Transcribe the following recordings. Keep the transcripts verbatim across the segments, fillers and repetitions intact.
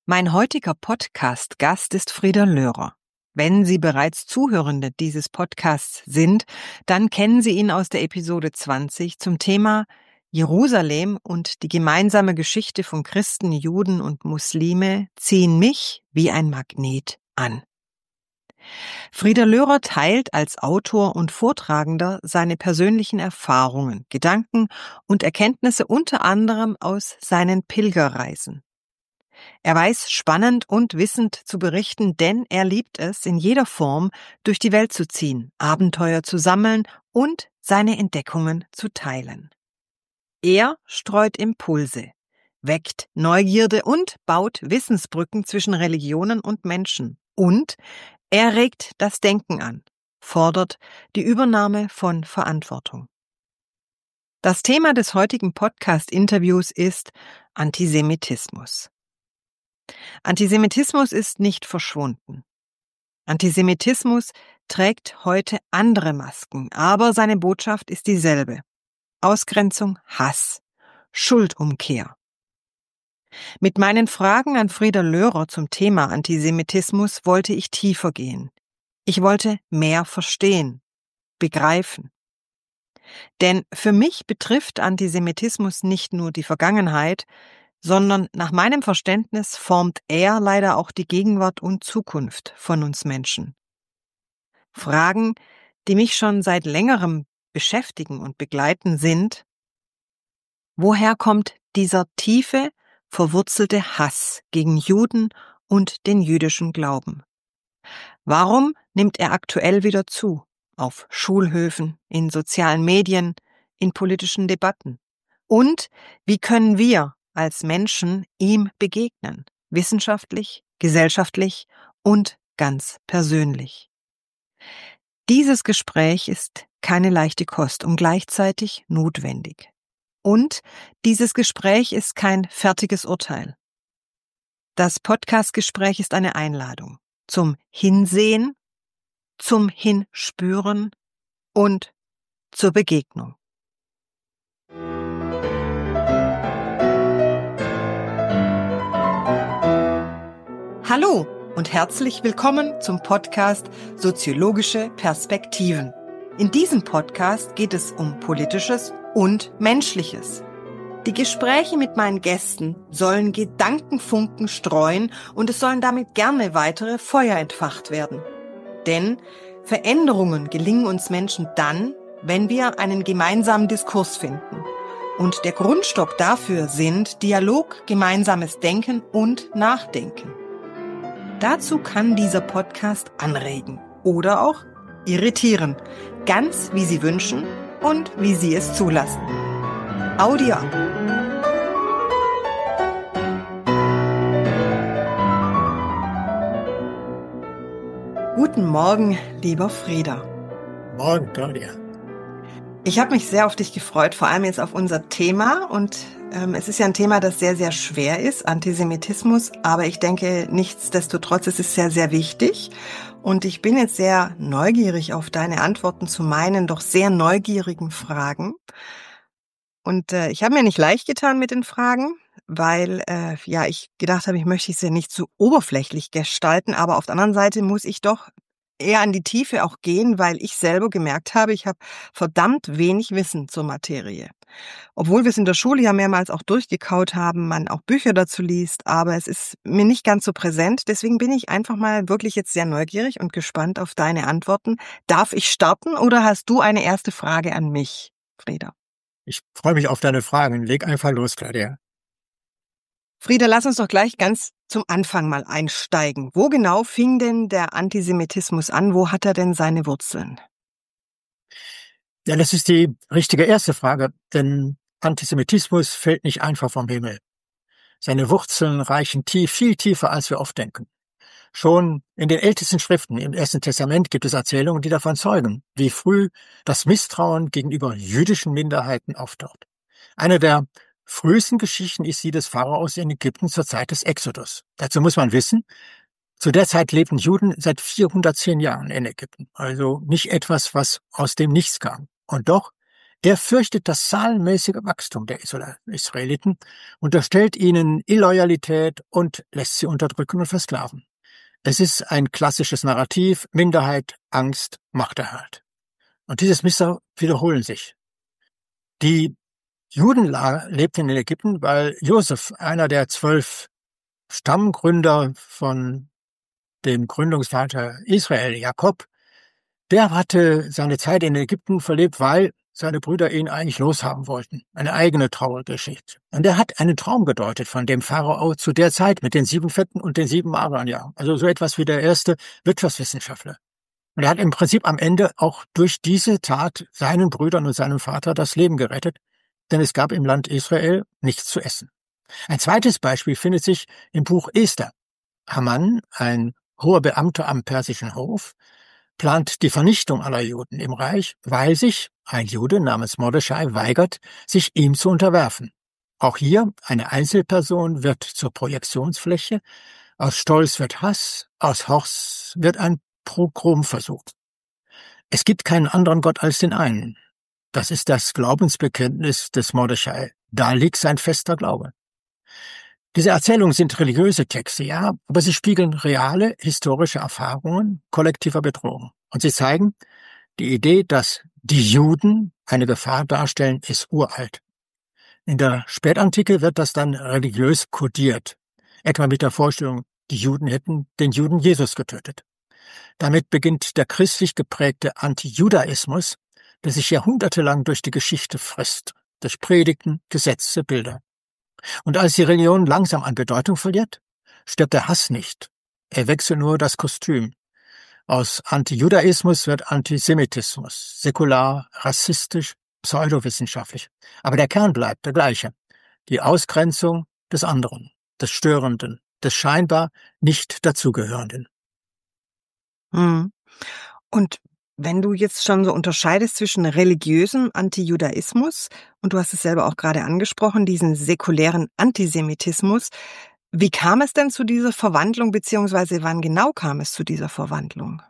Mein heutiger Podcast-Gast ist Frieda Lörer. Wenn Sie bereits Zuhörende dieses Podcasts sind, dann kennen Sie ihn aus der Episode zwanzig zum Thema Jerusalem und die gemeinsame Geschichte von Christen, Juden und Muslime ziehen mich wie ein Magnet an. Frieda Lörer teilt als Autor und Vortragender seine persönlichen Erfahrungen, Gedanken und Erkenntnisse unter anderem aus seinen Pilgerreisen. Er weiß spannend und wissend zu berichten, denn er liebt es, in jeder Form durch die Welt zu ziehen, Abenteuer zu sammeln und seine Entdeckungen zu teilen. Er streut Impulse, weckt Neugierde und baut Wissensbrücken zwischen Religionen und Menschen. Und er regt das Denken an, fordert die Übernahme von Verantwortung. Das Thema des heutigen Podcast-Interviews ist Antisemitismus. Antisemitismus ist nicht verschwunden. Antisemitismus trägt heute andere Masken, aber seine Botschaft ist dieselbe. Ausgrenzung, Hass, Schuldumkehr. Mit meinen Fragen an Frieda Lörer zum Thema Antisemitismus wollte ich tiefer gehen. Ich wollte mehr verstehen, begreifen. Denn für mich betrifft Antisemitismus nicht nur die Vergangenheit, sondern nach meinem Verständnis formt er leider auch die Gegenwart und Zukunft von uns Menschen. Fragen, die mich schon seit längerem beschäftigen und begleiten, sind: Woher kommt dieser tiefe, verwurzelte Hass gegen Juden und den jüdischen Glauben? Warum nimmt er aktuell wieder zu? Auf Schulhöfen, in sozialen Medien, in politischen Debatten? Und wie können wir als Menschen ihm begegnen, wissenschaftlich, gesellschaftlich und ganz persönlich? Dieses Gespräch ist keine leichte Kost und gleichzeitig notwendig. Und dieses Gespräch ist kein fertiges Urteil. Das Podcast-Gespräch ist eine Einladung zum Hinsehen, zum Hinspüren und zur Begegnung. Hallo und herzlich willkommen zum Podcast Soziologische Perspektiven. In diesem Podcast geht es um Politisches und Menschliches. Die Gespräche mit meinen Gästen sollen Gedankenfunken streuen und es sollen damit gerne weitere Feuer entfacht werden. Denn Veränderungen gelingen uns Menschen dann, wenn wir einen gemeinsamen Diskurs finden. Und der Grundstock dafür sind Dialog, gemeinsames Denken und Nachdenken. Dazu kann dieser Podcast anregen oder auch irritieren, ganz wie Sie wünschen und wie Sie es zulassen. Audio ab. Guten Morgen, lieber Frieda. Morgen, Claudia. Ich habe mich sehr auf dich gefreut, vor allem jetzt auf unser Thema. Und ähm, es ist ja ein Thema, das sehr, sehr schwer ist, Antisemitismus. Aber ich denke, nichtsdestotrotz ist es sehr, sehr wichtig. Und ich bin jetzt sehr neugierig auf deine Antworten zu meinen doch sehr neugierigen Fragen. Und äh, ich habe mir nicht leicht getan mit den Fragen, weil äh, ja ich gedacht habe, ich möchte es ja nicht zu oberflächlich gestalten. Aber auf der anderen Seite muss ich doch eher an die Tiefe auch gehen, weil ich selber gemerkt habe, ich habe verdammt wenig Wissen zur Materie. Obwohl wir es in der Schule ja mehrmals auch durchgekaut haben, man auch Bücher dazu liest, aber es ist mir nicht ganz so präsent. Deswegen bin ich einfach mal wirklich jetzt sehr neugierig und gespannt auf deine Antworten. Darf ich starten oder hast du eine erste Frage an mich, Frieda? Ich freue mich auf deine Fragen. Leg einfach los, Claudia. Frieda, lass uns doch gleich ganz zum Anfang mal einsteigen. Wo genau fing denn der Antisemitismus an? Wo hat er denn seine Wurzeln? Ja, das ist die richtige erste Frage, denn Antisemitismus fällt nicht einfach vom Himmel. Seine Wurzeln reichen tief, viel tiefer, als wir oft denken. Schon in den ältesten Schriften im Ersten Testament gibt es Erzählungen, die davon zeugen, wie früh das Misstrauen gegenüber jüdischen Minderheiten auftaucht. Eine der frühesten Geschichten ist die des Pharaos in Ägypten zur Zeit des Exodus. Dazu muss man wissen, zu der Zeit lebten Juden seit vierhundertzehn Jahren in Ägypten, also nicht etwas, was aus dem Nichts kam. Und doch Er fürchtet das zahlenmäßige Wachstum der Israeliten, unterstellt ihnen Illoyalität und lässt sie unterdrücken und versklaven. Es ist ein klassisches Narrativ: Minderheit, Angst, Machterhalt. Und dieses Muster wiederholen sich. Die Juden lebten in Ägypten, weil Josef, einer der zwölf Stammgründer von dem Gründungsvater Israel, Jakob, der hatte seine Zeit in Ägypten verlebt, weil seine Brüder ihn eigentlich loshaben wollten. Eine eigene Trauergeschichte. Und er hat einen Traum gedeutet von dem Pharao zu der Zeit mit den sieben Fetten und den sieben Magern, ja. Also so etwas wie der erste Wirtschaftswissenschaftler. Und er hat im Prinzip am Ende auch durch diese Tat seinen Brüdern und seinem Vater das Leben gerettet, denn es gab im Land Israel nichts zu essen. Ein zweites Beispiel findet sich im Buch Esther. Haman, ein hoher Beamter am persischen Hof, plant die Vernichtung aller Juden im Reich, weil sich ein Jude namens Mordechai weigert, sich ihm zu unterwerfen. Auch hier eine Einzelperson wird zur Projektionsfläche, aus Stolz wird Hass, aus Hass wird ein Pogromversuch. Es gibt keinen anderen Gott als den einen. Das ist das Glaubensbekenntnis des Mordechai. Da liegt sein fester Glaube. Diese Erzählungen sind religiöse Texte, ja, aber sie spiegeln reale historische Erfahrungen kollektiver Bedrohung. Und sie zeigen, die Idee, dass die Juden eine Gefahr darstellen, ist uralt. In der Spätantike wird das dann religiös kodiert, etwa mit der Vorstellung, die Juden hätten den Juden Jesus getötet. Damit beginnt der christlich geprägte Antijudaismus, der sich jahrhundertelang durch die Geschichte frisst, durch Predigten, Gesetze, Bilder. Und als die Religion langsam an Bedeutung verliert, stirbt der Hass nicht. Er wechselt nur das Kostüm. Aus Antijudaismus wird Antisemitismus, säkular, rassistisch, pseudowissenschaftlich. Aber der Kern bleibt der gleiche. Die Ausgrenzung des anderen, des Störenden, des scheinbar nicht dazugehörenden. Hm. Und wenn du jetzt schon so unterscheidest zwischen religiösem Antijudaismus und du hast es selber auch gerade angesprochen, diesen säkulären Antisemitismus, wie kam es denn zu dieser Verwandlung, beziehungsweise wann genau kam es zu dieser Verwandlung?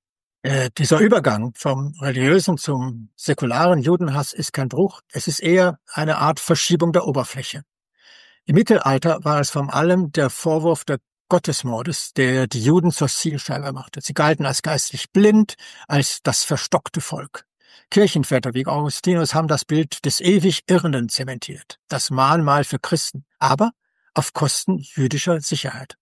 Äh, dieser Übergang vom religiösen zum säkularen Judenhass ist kein Bruch, es ist eher eine Art Verschiebung der Oberfläche. Im Mittelalter war es vor allem der Vorwurf der Gottesmordes, der die Juden zur Zielscheibe machte. Sie galten als geistlich blind, als das verstockte Volk. Kirchenväter wie Augustinus haben das Bild des ewig Irrenden zementiert, das Mahnmal für Christen, aber auf Kosten jüdischer Sicherheit.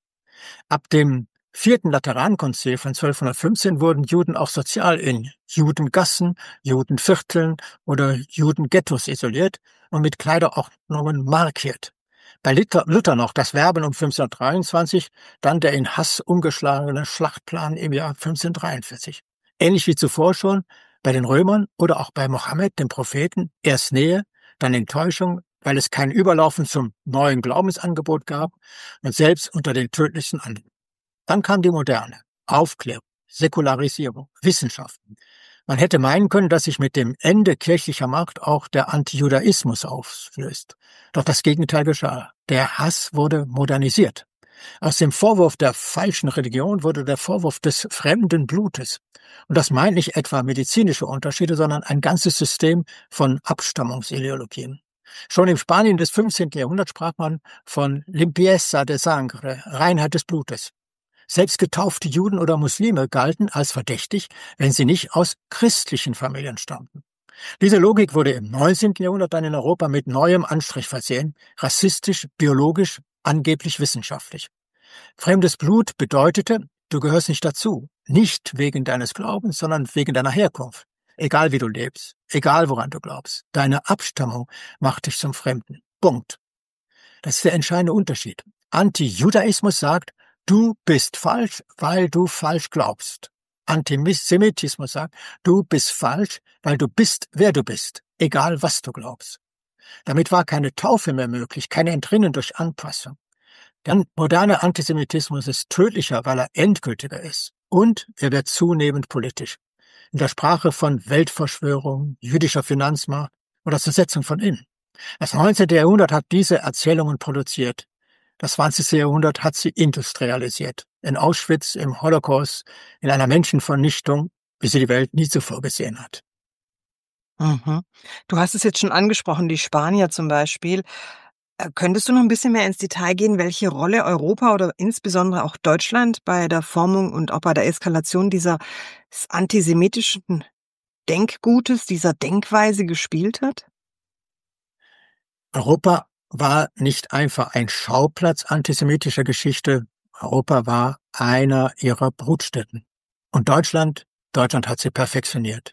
Ab dem vierten Laterankonzil von zwölfhundertfünfzehn wurden Juden auch sozial in Judengassen, Judenvierteln oder Judenghettos isoliert und mit Kleiderordnungen markiert. Bei Luther noch das Werben um fünfzehnhundertdreiundzwanzig, dann der in Hass umgeschlagene Schlachtplan im Jahr fünfzehnhundertdreiundvierzig. Ähnlich wie zuvor schon bei den Römern oder auch bei Mohammed, dem Propheten, erst Nähe, dann Enttäuschung, weil es kein Überlaufen zum neuen Glaubensangebot gab und selbst unter den tödlichsten anderen. Dann kam die Moderne, Aufklärung, Säkularisierung, Wissenschaften. Man hätte meinen können, dass sich mit dem Ende kirchlicher Macht auch der Antijudaismus auflöst. Doch das Gegenteil geschah. Der Hass wurde modernisiert. Aus dem Vorwurf der falschen Religion wurde der Vorwurf des fremden Blutes. Und das meint nicht etwa medizinische Unterschiede, sondern ein ganzes System von Abstammungsideologien. Schon im Spanien des fünfzehnten Jahrhunderts sprach man von limpieza de sangre, Reinheit des Blutes. Selbst getaufte Juden oder Muslime galten als verdächtig, wenn sie nicht aus christlichen Familien stammten. Diese Logik wurde im neunzehnten Jahrhundert dann in Europa mit neuem Anstrich versehen, rassistisch, biologisch, angeblich wissenschaftlich. Fremdes Blut bedeutete, du gehörst nicht dazu, nicht wegen deines Glaubens, sondern wegen deiner Herkunft. Egal wie du lebst, egal woran du glaubst, deine Abstammung macht dich zum Fremden. Punkt. Das ist der entscheidende Unterschied. Antijudaismus sagt, du bist falsch, weil du falsch glaubst. Antisemitismus sagt, du bist falsch, weil du bist, wer du bist, egal was du glaubst. Damit war keine Taufe mehr möglich, keine Entrinnen durch Anpassung. Der moderne Antisemitismus ist tödlicher, weil er endgültiger ist. Und er wird zunehmend politisch. In der Sprache von Weltverschwörung, jüdischer Finanzmacht oder Zersetzung von innen. Das neunzehnte Jahrhundert hat diese Erzählungen produziert. Das zwanzigste Jahrhundert hat sie industrialisiert. In Auschwitz, im Holocaust, in einer Menschenvernichtung, wie sie die Welt nie zuvor gesehen hat. Mhm. Du hast es jetzt schon angesprochen, die Spanier zum Beispiel. Äh, könntest du noch ein bisschen mehr ins Detail gehen, welche Rolle Europa oder insbesondere auch Deutschland bei der Formung und auch bei der Eskalation dieser s antisemitischen Denkgutes, dieser Denkweise gespielt hat? Europa war nicht einfach ein Schauplatz antisemitischer Geschichte. Europa war einer ihrer Brutstätten. Und Deutschland, Deutschland hat sie perfektioniert.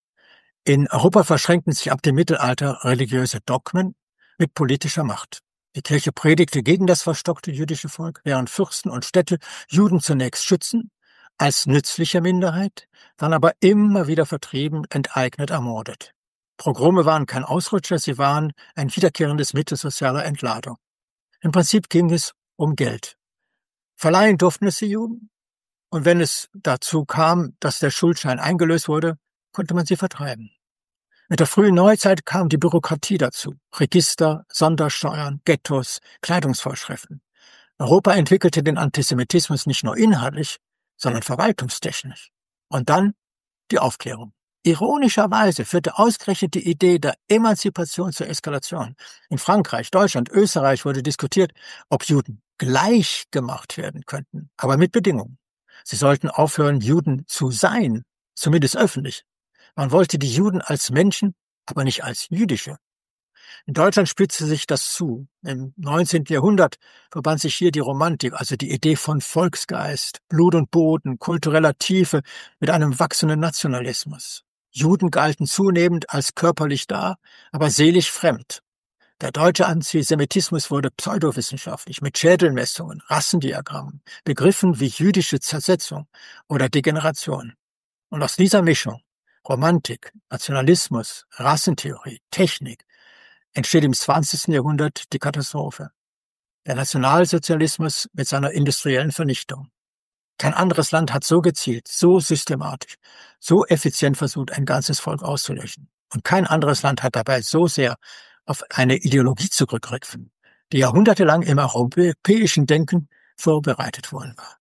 In Europa verschränkten sich ab dem Mittelalter religiöse Dogmen mit politischer Macht. Die Kirche predigte gegen das verstockte jüdische Volk, während Fürsten und Städte Juden zunächst schützen, als nützliche Minderheit, dann aber immer wieder vertrieben, enteignet, ermordet. Pogrome waren kein Ausrutscher, sie waren ein wiederkehrendes Mittel sozialer Entladung. Im Prinzip ging es um Geld. Verleihen durften es die Juden, und wenn es dazu kam, dass der Schuldschein eingelöst wurde, konnte man sie vertreiben. Mit der frühen Neuzeit kam die Bürokratie dazu. Register, Sondersteuern, Ghettos, Kleidungsvorschriften. Europa entwickelte den Antisemitismus nicht nur inhaltlich, sondern verwaltungstechnisch. Und dann die Aufklärung. Ironischerweise führte ausgerechnet die Idee der Emanzipation zur Eskalation. In Frankreich, Deutschland, Österreich wurde diskutiert, ob Juden gleich gemacht werden könnten, aber mit Bedingungen. Sie sollten aufhören, Juden zu sein, zumindest öffentlich. Man wollte die Juden als Menschen, aber nicht als jüdische. In Deutschland spitzte sich das zu. Im neunzehnten Jahrhundert verband sich hier die Romantik, also die Idee von Volksgeist, Blut und Boden, kultureller Tiefe mit einem wachsenden Nationalismus. Juden galten zunehmend als körperlich da, aber seelisch fremd. Der deutsche Antisemitismus wurde pseudowissenschaftlich mit Schädelmessungen, Rassendiagrammen, Begriffen wie jüdische Zersetzung oder Degeneration. Und aus dieser Mischung Romantik, Nationalismus, Rassentheorie, Technik entsteht im zwanzigsten Jahrhundert die Katastrophe. Der Nationalsozialismus mit seiner industriellen Vernichtung. Kein anderes Land hat so gezielt, so systematisch, so effizient versucht, ein ganzes Volk auszulöschen. Und kein anderes Land hat dabei so sehr auf eine Ideologie zurückgegriffen, die jahrhundertelang im europäischen Denken vorbereitet worden war.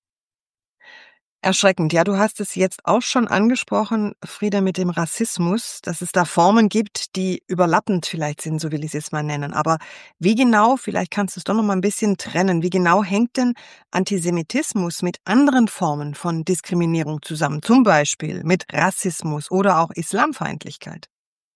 Erschreckend. Ja, du hast es jetzt auch schon angesprochen, Frieda, mit dem Rassismus, dass es da Formen gibt, die überlappend vielleicht sind, so will ich es jetzt mal nennen. Aber wie genau, vielleicht kannst du es doch noch mal ein bisschen trennen, wie genau hängt denn Antisemitismus mit anderen Formen von Diskriminierung zusammen, zum Beispiel mit Rassismus oder auch Islamfeindlichkeit?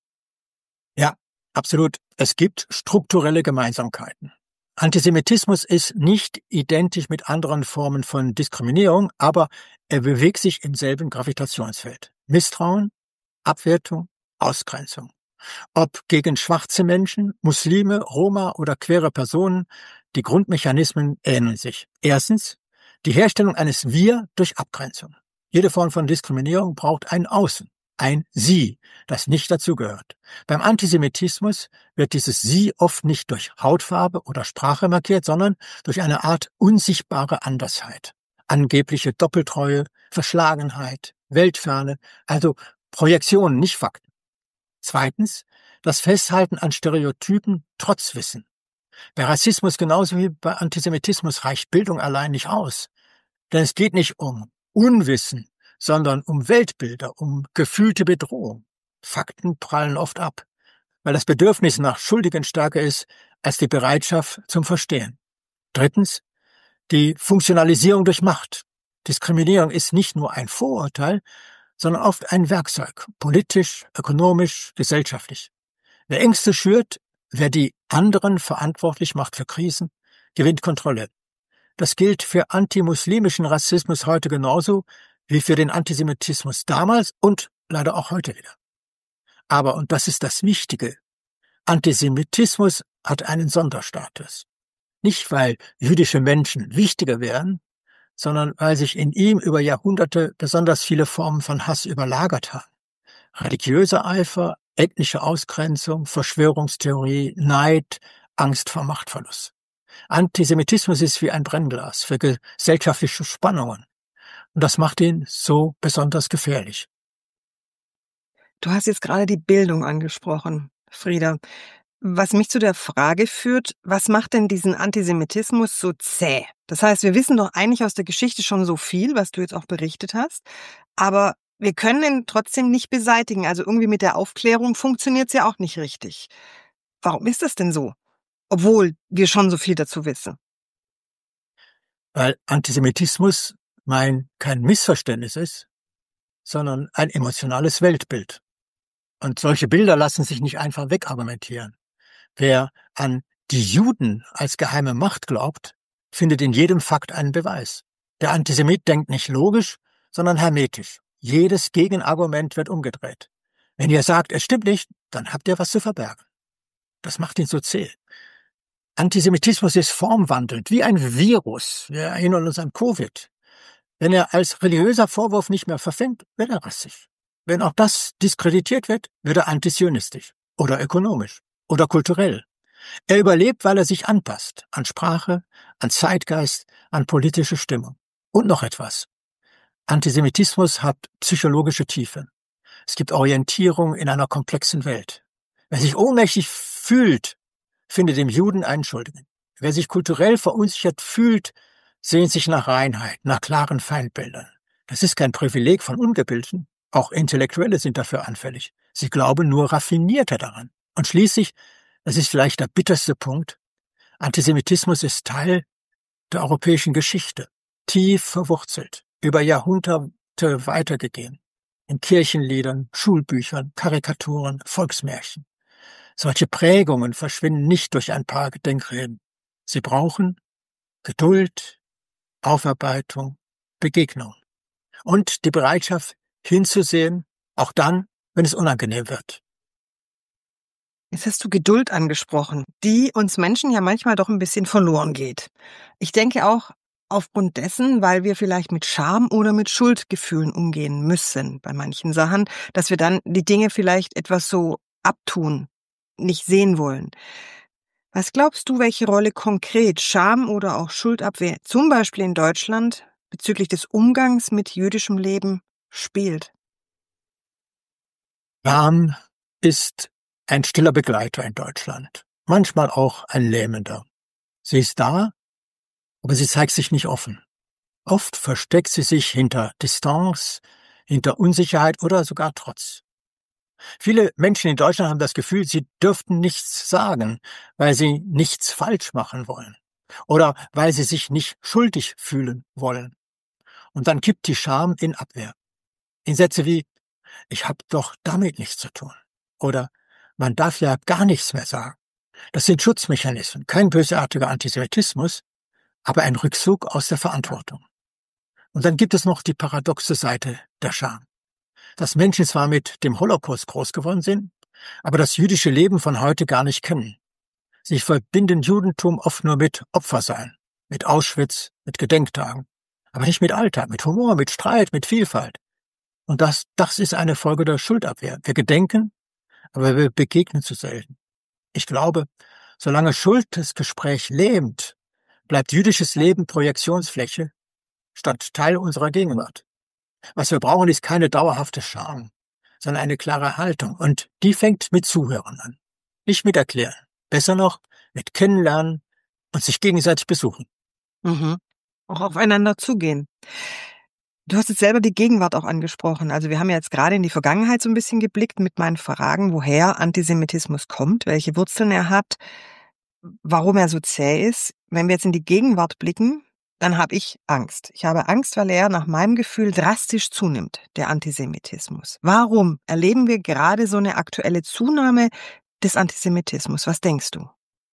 Ja, absolut. Es gibt strukturelle Gemeinsamkeiten. Antisemitismus ist nicht identisch mit anderen Formen von Diskriminierung, aber er bewegt sich im selben Gravitationsfeld. Misstrauen, Abwertung, Ausgrenzung. Ob gegen schwarze Menschen, Muslime, Roma oder queere Personen, die Grundmechanismen ähneln sich. Erstens, die Herstellung eines Wir durch Abgrenzung. Jede Form von Diskriminierung braucht ein Außen, ein Sie, das nicht dazugehört. Beim Antisemitismus wird dieses Sie oft nicht durch Hautfarbe oder Sprache markiert, sondern durch eine Art unsichtbare Andersheit. Angebliche Doppeltreue, Verschlagenheit, Weltferne, also Projektionen, nicht Fakten. Zweitens, das Festhalten an Stereotypen trotz Wissen. Bei Rassismus genauso wie bei Antisemitismus reicht Bildung allein nicht aus. Denn es geht nicht um Unwissen, sondern um Weltbilder, um gefühlte Bedrohung. Fakten prallen oft ab, weil das Bedürfnis nach Schuldigen stärker ist als die Bereitschaft zum Verstehen. Drittens, die Funktionalisierung durch Macht. Diskriminierung ist nicht nur ein Vorurteil, sondern oft ein Werkzeug, politisch, ökonomisch, gesellschaftlich. Wer Ängste schürt, wer die anderen verantwortlich macht für Krisen, gewinnt Kontrolle. Das gilt für antimuslimischen Rassismus heute genauso wie für den Antisemitismus damals und leider auch heute wieder. Aber, und das ist das Wichtige, Antisemitismus hat einen Sonderstatus. Nicht, weil jüdische Menschen wichtiger wären, sondern weil sich in ihm über Jahrhunderte besonders viele Formen von Hass überlagert haben. Religiöser Eifer, ethnische Ausgrenzung, Verschwörungstheorie, Neid, Angst vor Machtverlust. Antisemitismus ist wie ein Brennglas für gesellschaftliche Spannungen. Und das macht ihn so besonders gefährlich. Du hast jetzt gerade die Bildung angesprochen, Frieda. Was mich zu der Frage führt, was macht denn diesen Antisemitismus so zäh? Das heißt, wir wissen doch eigentlich aus der Geschichte schon so viel, was du jetzt auch berichtet hast. Aber Wir können ihn trotzdem nicht beseitigen. Also irgendwie mit der Aufklärung funktioniert's ja auch nicht richtig. Warum ist das denn so? Obwohl wir schon so viel dazu wissen. Weil Antisemitismus mein kein Missverständnis ist, sondern ein emotionales Weltbild. Und solche Bilder lassen sich nicht einfach wegargumentieren. Wer an die Juden als geheime Macht glaubt, findet in jedem Fakt einen Beweis. Der Antisemit denkt nicht logisch, sondern hermetisch. Jedes Gegenargument wird umgedreht. Wenn ihr sagt, es stimmt nicht, dann habt ihr was zu verbergen. Das macht ihn so zäh. Antisemitismus ist formwandelnd, wie ein Virus. Wir erinnern uns an Covid. Wenn er als religiöser Vorwurf nicht mehr verfängt, wird er rassisch. Wenn auch das diskreditiert wird, wird er antisionistisch oder ökonomisch oder kulturell. Er überlebt, weil er sich anpasst an Sprache, an Zeitgeist, an politische Stimmung. Und noch etwas. Antisemitismus hat psychologische Tiefe. Es gibt Orientierung in einer komplexen Welt. Wer sich ohnmächtig fühlt, findet im Juden einen Schuldigen. Wer sich kulturell verunsichert fühlt, sehnt sich nach Reinheit, nach klaren Feindbildern. Das ist kein Privileg von Ungebildeten. Auch Intellektuelle sind dafür anfällig. Sie glauben nur raffinierter daran. Und schließlich, das ist vielleicht der bitterste Punkt, Antisemitismus ist Teil der europäischen Geschichte, tief verwurzelt, über Jahrhunderte weitergegeben, in Kirchenliedern, Schulbüchern, Karikaturen, Volksmärchen. Solche Prägungen verschwinden nicht durch ein paar Gedenkreden. Sie brauchen Geduld, Aufarbeitung, Begegnung und die Bereitschaft hinzusehen, auch dann, wenn es unangenehm wird. Jetzt hast du Geduld angesprochen, die uns Menschen ja manchmal doch ein bisschen verloren geht. Ich denke auch aufgrund dessen, weil wir vielleicht mit Scham oder mit Schuldgefühlen umgehen müssen bei manchen Sachen, dass wir dann die Dinge vielleicht etwas so abtun, nicht sehen wollen. Was glaubst du, welche Rolle konkret Scham oder auch Schuldabwehr, zum Beispiel in Deutschland, bezüglich des Umgangs mit jüdischem Leben spielt? Scham ist ein stiller Begleiter in Deutschland, manchmal auch ein lähmender. Sie ist da, aber sie zeigt sich nicht offen. Oft versteckt sie sich hinter Distanz, hinter Unsicherheit oder sogar Trotz. Viele Menschen in Deutschland haben das Gefühl, sie dürften nichts sagen, weil sie nichts falsch machen wollen oder weil sie sich nicht schuldig fühlen wollen. Und dann kippt die Scham in Abwehr. In Sätze wie, ich habe doch damit nichts zu tun. Oder man darf ja gar nichts mehr sagen. Das sind Schutzmechanismen, kein bösartiger Antisemitismus, aber ein Rückzug aus der Verantwortung. Und dann gibt es noch die paradoxe Seite der Scham. Dass Menschen zwar mit dem Holocaust groß geworden sind, aber das jüdische Leben von heute gar nicht kennen. Sie verbinden Judentum oft nur mit Opfersein, mit Auschwitz, mit Gedenktagen, aber nicht mit Alltag, mit Humor, mit Streit, mit Vielfalt. Und das, das ist eine Folge der Schuldabwehr. Wir gedenken, aber wir begegnen zu selten. Ich glaube, solange Schuld das Gespräch lähmt, bleibt jüdisches Leben Projektionsfläche statt Teil unserer Gegenwart. Was wir brauchen, ist keine dauerhafte Scham, sondern eine klare Haltung. Und die fängt mit Zuhören an. Nicht mit Erklären. Besser noch, mit Kennenlernen und sich gegenseitig besuchen. Mhm. Auch aufeinander zugehen. Du hast jetzt selber die Gegenwart auch angesprochen. Also wir haben ja jetzt gerade in die Vergangenheit so ein bisschen geblickt mit meinen Fragen, woher Antisemitismus kommt, welche Wurzeln er hat, warum er so zäh ist. Wenn wir jetzt in die Gegenwart blicken, dann habe ich Angst. Ich habe Angst, weil er nach meinem Gefühl drastisch zunimmt, der Antisemitismus. Warum erleben wir gerade so eine aktuelle Zunahme des Antisemitismus? Was denkst du?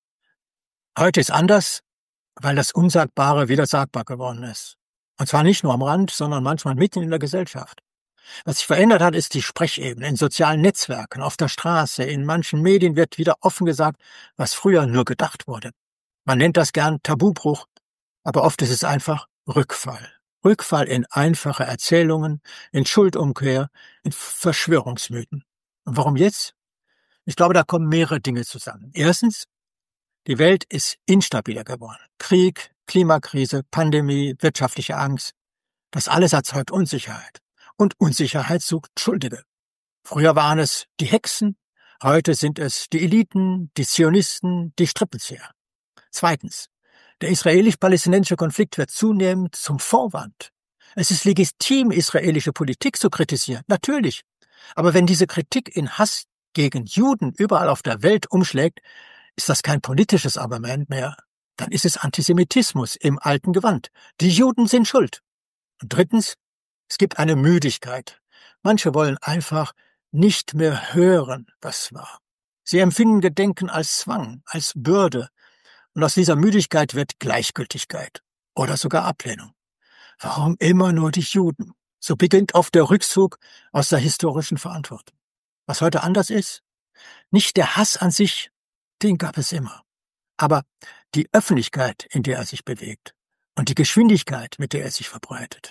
Heute ist anders, weil das Unsagbare wieder sagbar geworden ist. Und zwar nicht nur am Rand, sondern manchmal mitten in der Gesellschaft. Was sich verändert hat, ist die Sprechebene in sozialen Netzwerken, auf der Straße, in manchen Medien wird wieder offen gesagt, was früher nur gedacht wurde. Man nennt das gern Tabubruch, aber oft ist es einfach Rückfall. Rückfall in einfache Erzählungen, in Schuldumkehr, in Verschwörungsmythen. Und warum jetzt? Ich glaube, da kommen mehrere Dinge zusammen. Erstens, die Welt ist instabiler geworden. Krieg, Klimakrise, Pandemie, wirtschaftliche Angst. Das alles erzeugt Unsicherheit. Und Unsicherheit sucht Schuldige. Früher waren es die Hexen, heute sind es die Eliten, die Zionisten, die Strippenzieher. Zweitens, der israelisch-palästinensische Konflikt wird zunehmend zum Vorwand. Es ist legitim, israelische Politik zu kritisieren, natürlich. Aber wenn diese Kritik in Hass gegen Juden überall auf der Welt umschlägt, ist das kein politisches Argument mehr. Dann ist es Antisemitismus im alten Gewand. Die Juden sind schuld. Und drittens, es gibt eine Müdigkeit. Manche wollen einfach nicht mehr hören, was war. Sie empfinden Gedenken als Zwang, als Bürde. Und aus dieser Müdigkeit wird Gleichgültigkeit oder sogar Ablehnung. Warum immer nur die Juden? So beginnt oft der Rückzug aus der historischen Verantwortung. Was heute anders ist? Nicht der Hass an sich, den gab es immer. Aber die Öffentlichkeit, in der er sich bewegt und die Geschwindigkeit, mit der er sich verbreitet.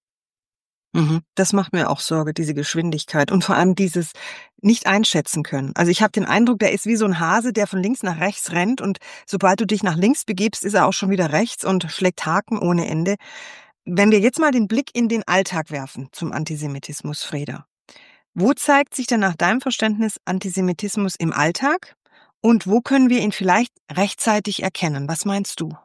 Mhm. Das macht mir auch Sorge, diese Geschwindigkeit und vor allem dieses nicht einschätzen können. Also ich habe den Eindruck, der ist wie so ein Hase, der von links nach rechts rennt und sobald du dich nach links begibst, ist er auch schon wieder rechts und schlägt Haken ohne Ende. Wenn wir jetzt mal den Blick in den Alltag werfen zum Antisemitismus, Freda. Wo zeigt sich denn nach deinem Verständnis Antisemitismus im Alltag? Und wo können wir ihn vielleicht rechtzeitig erkennen? Was meinst du?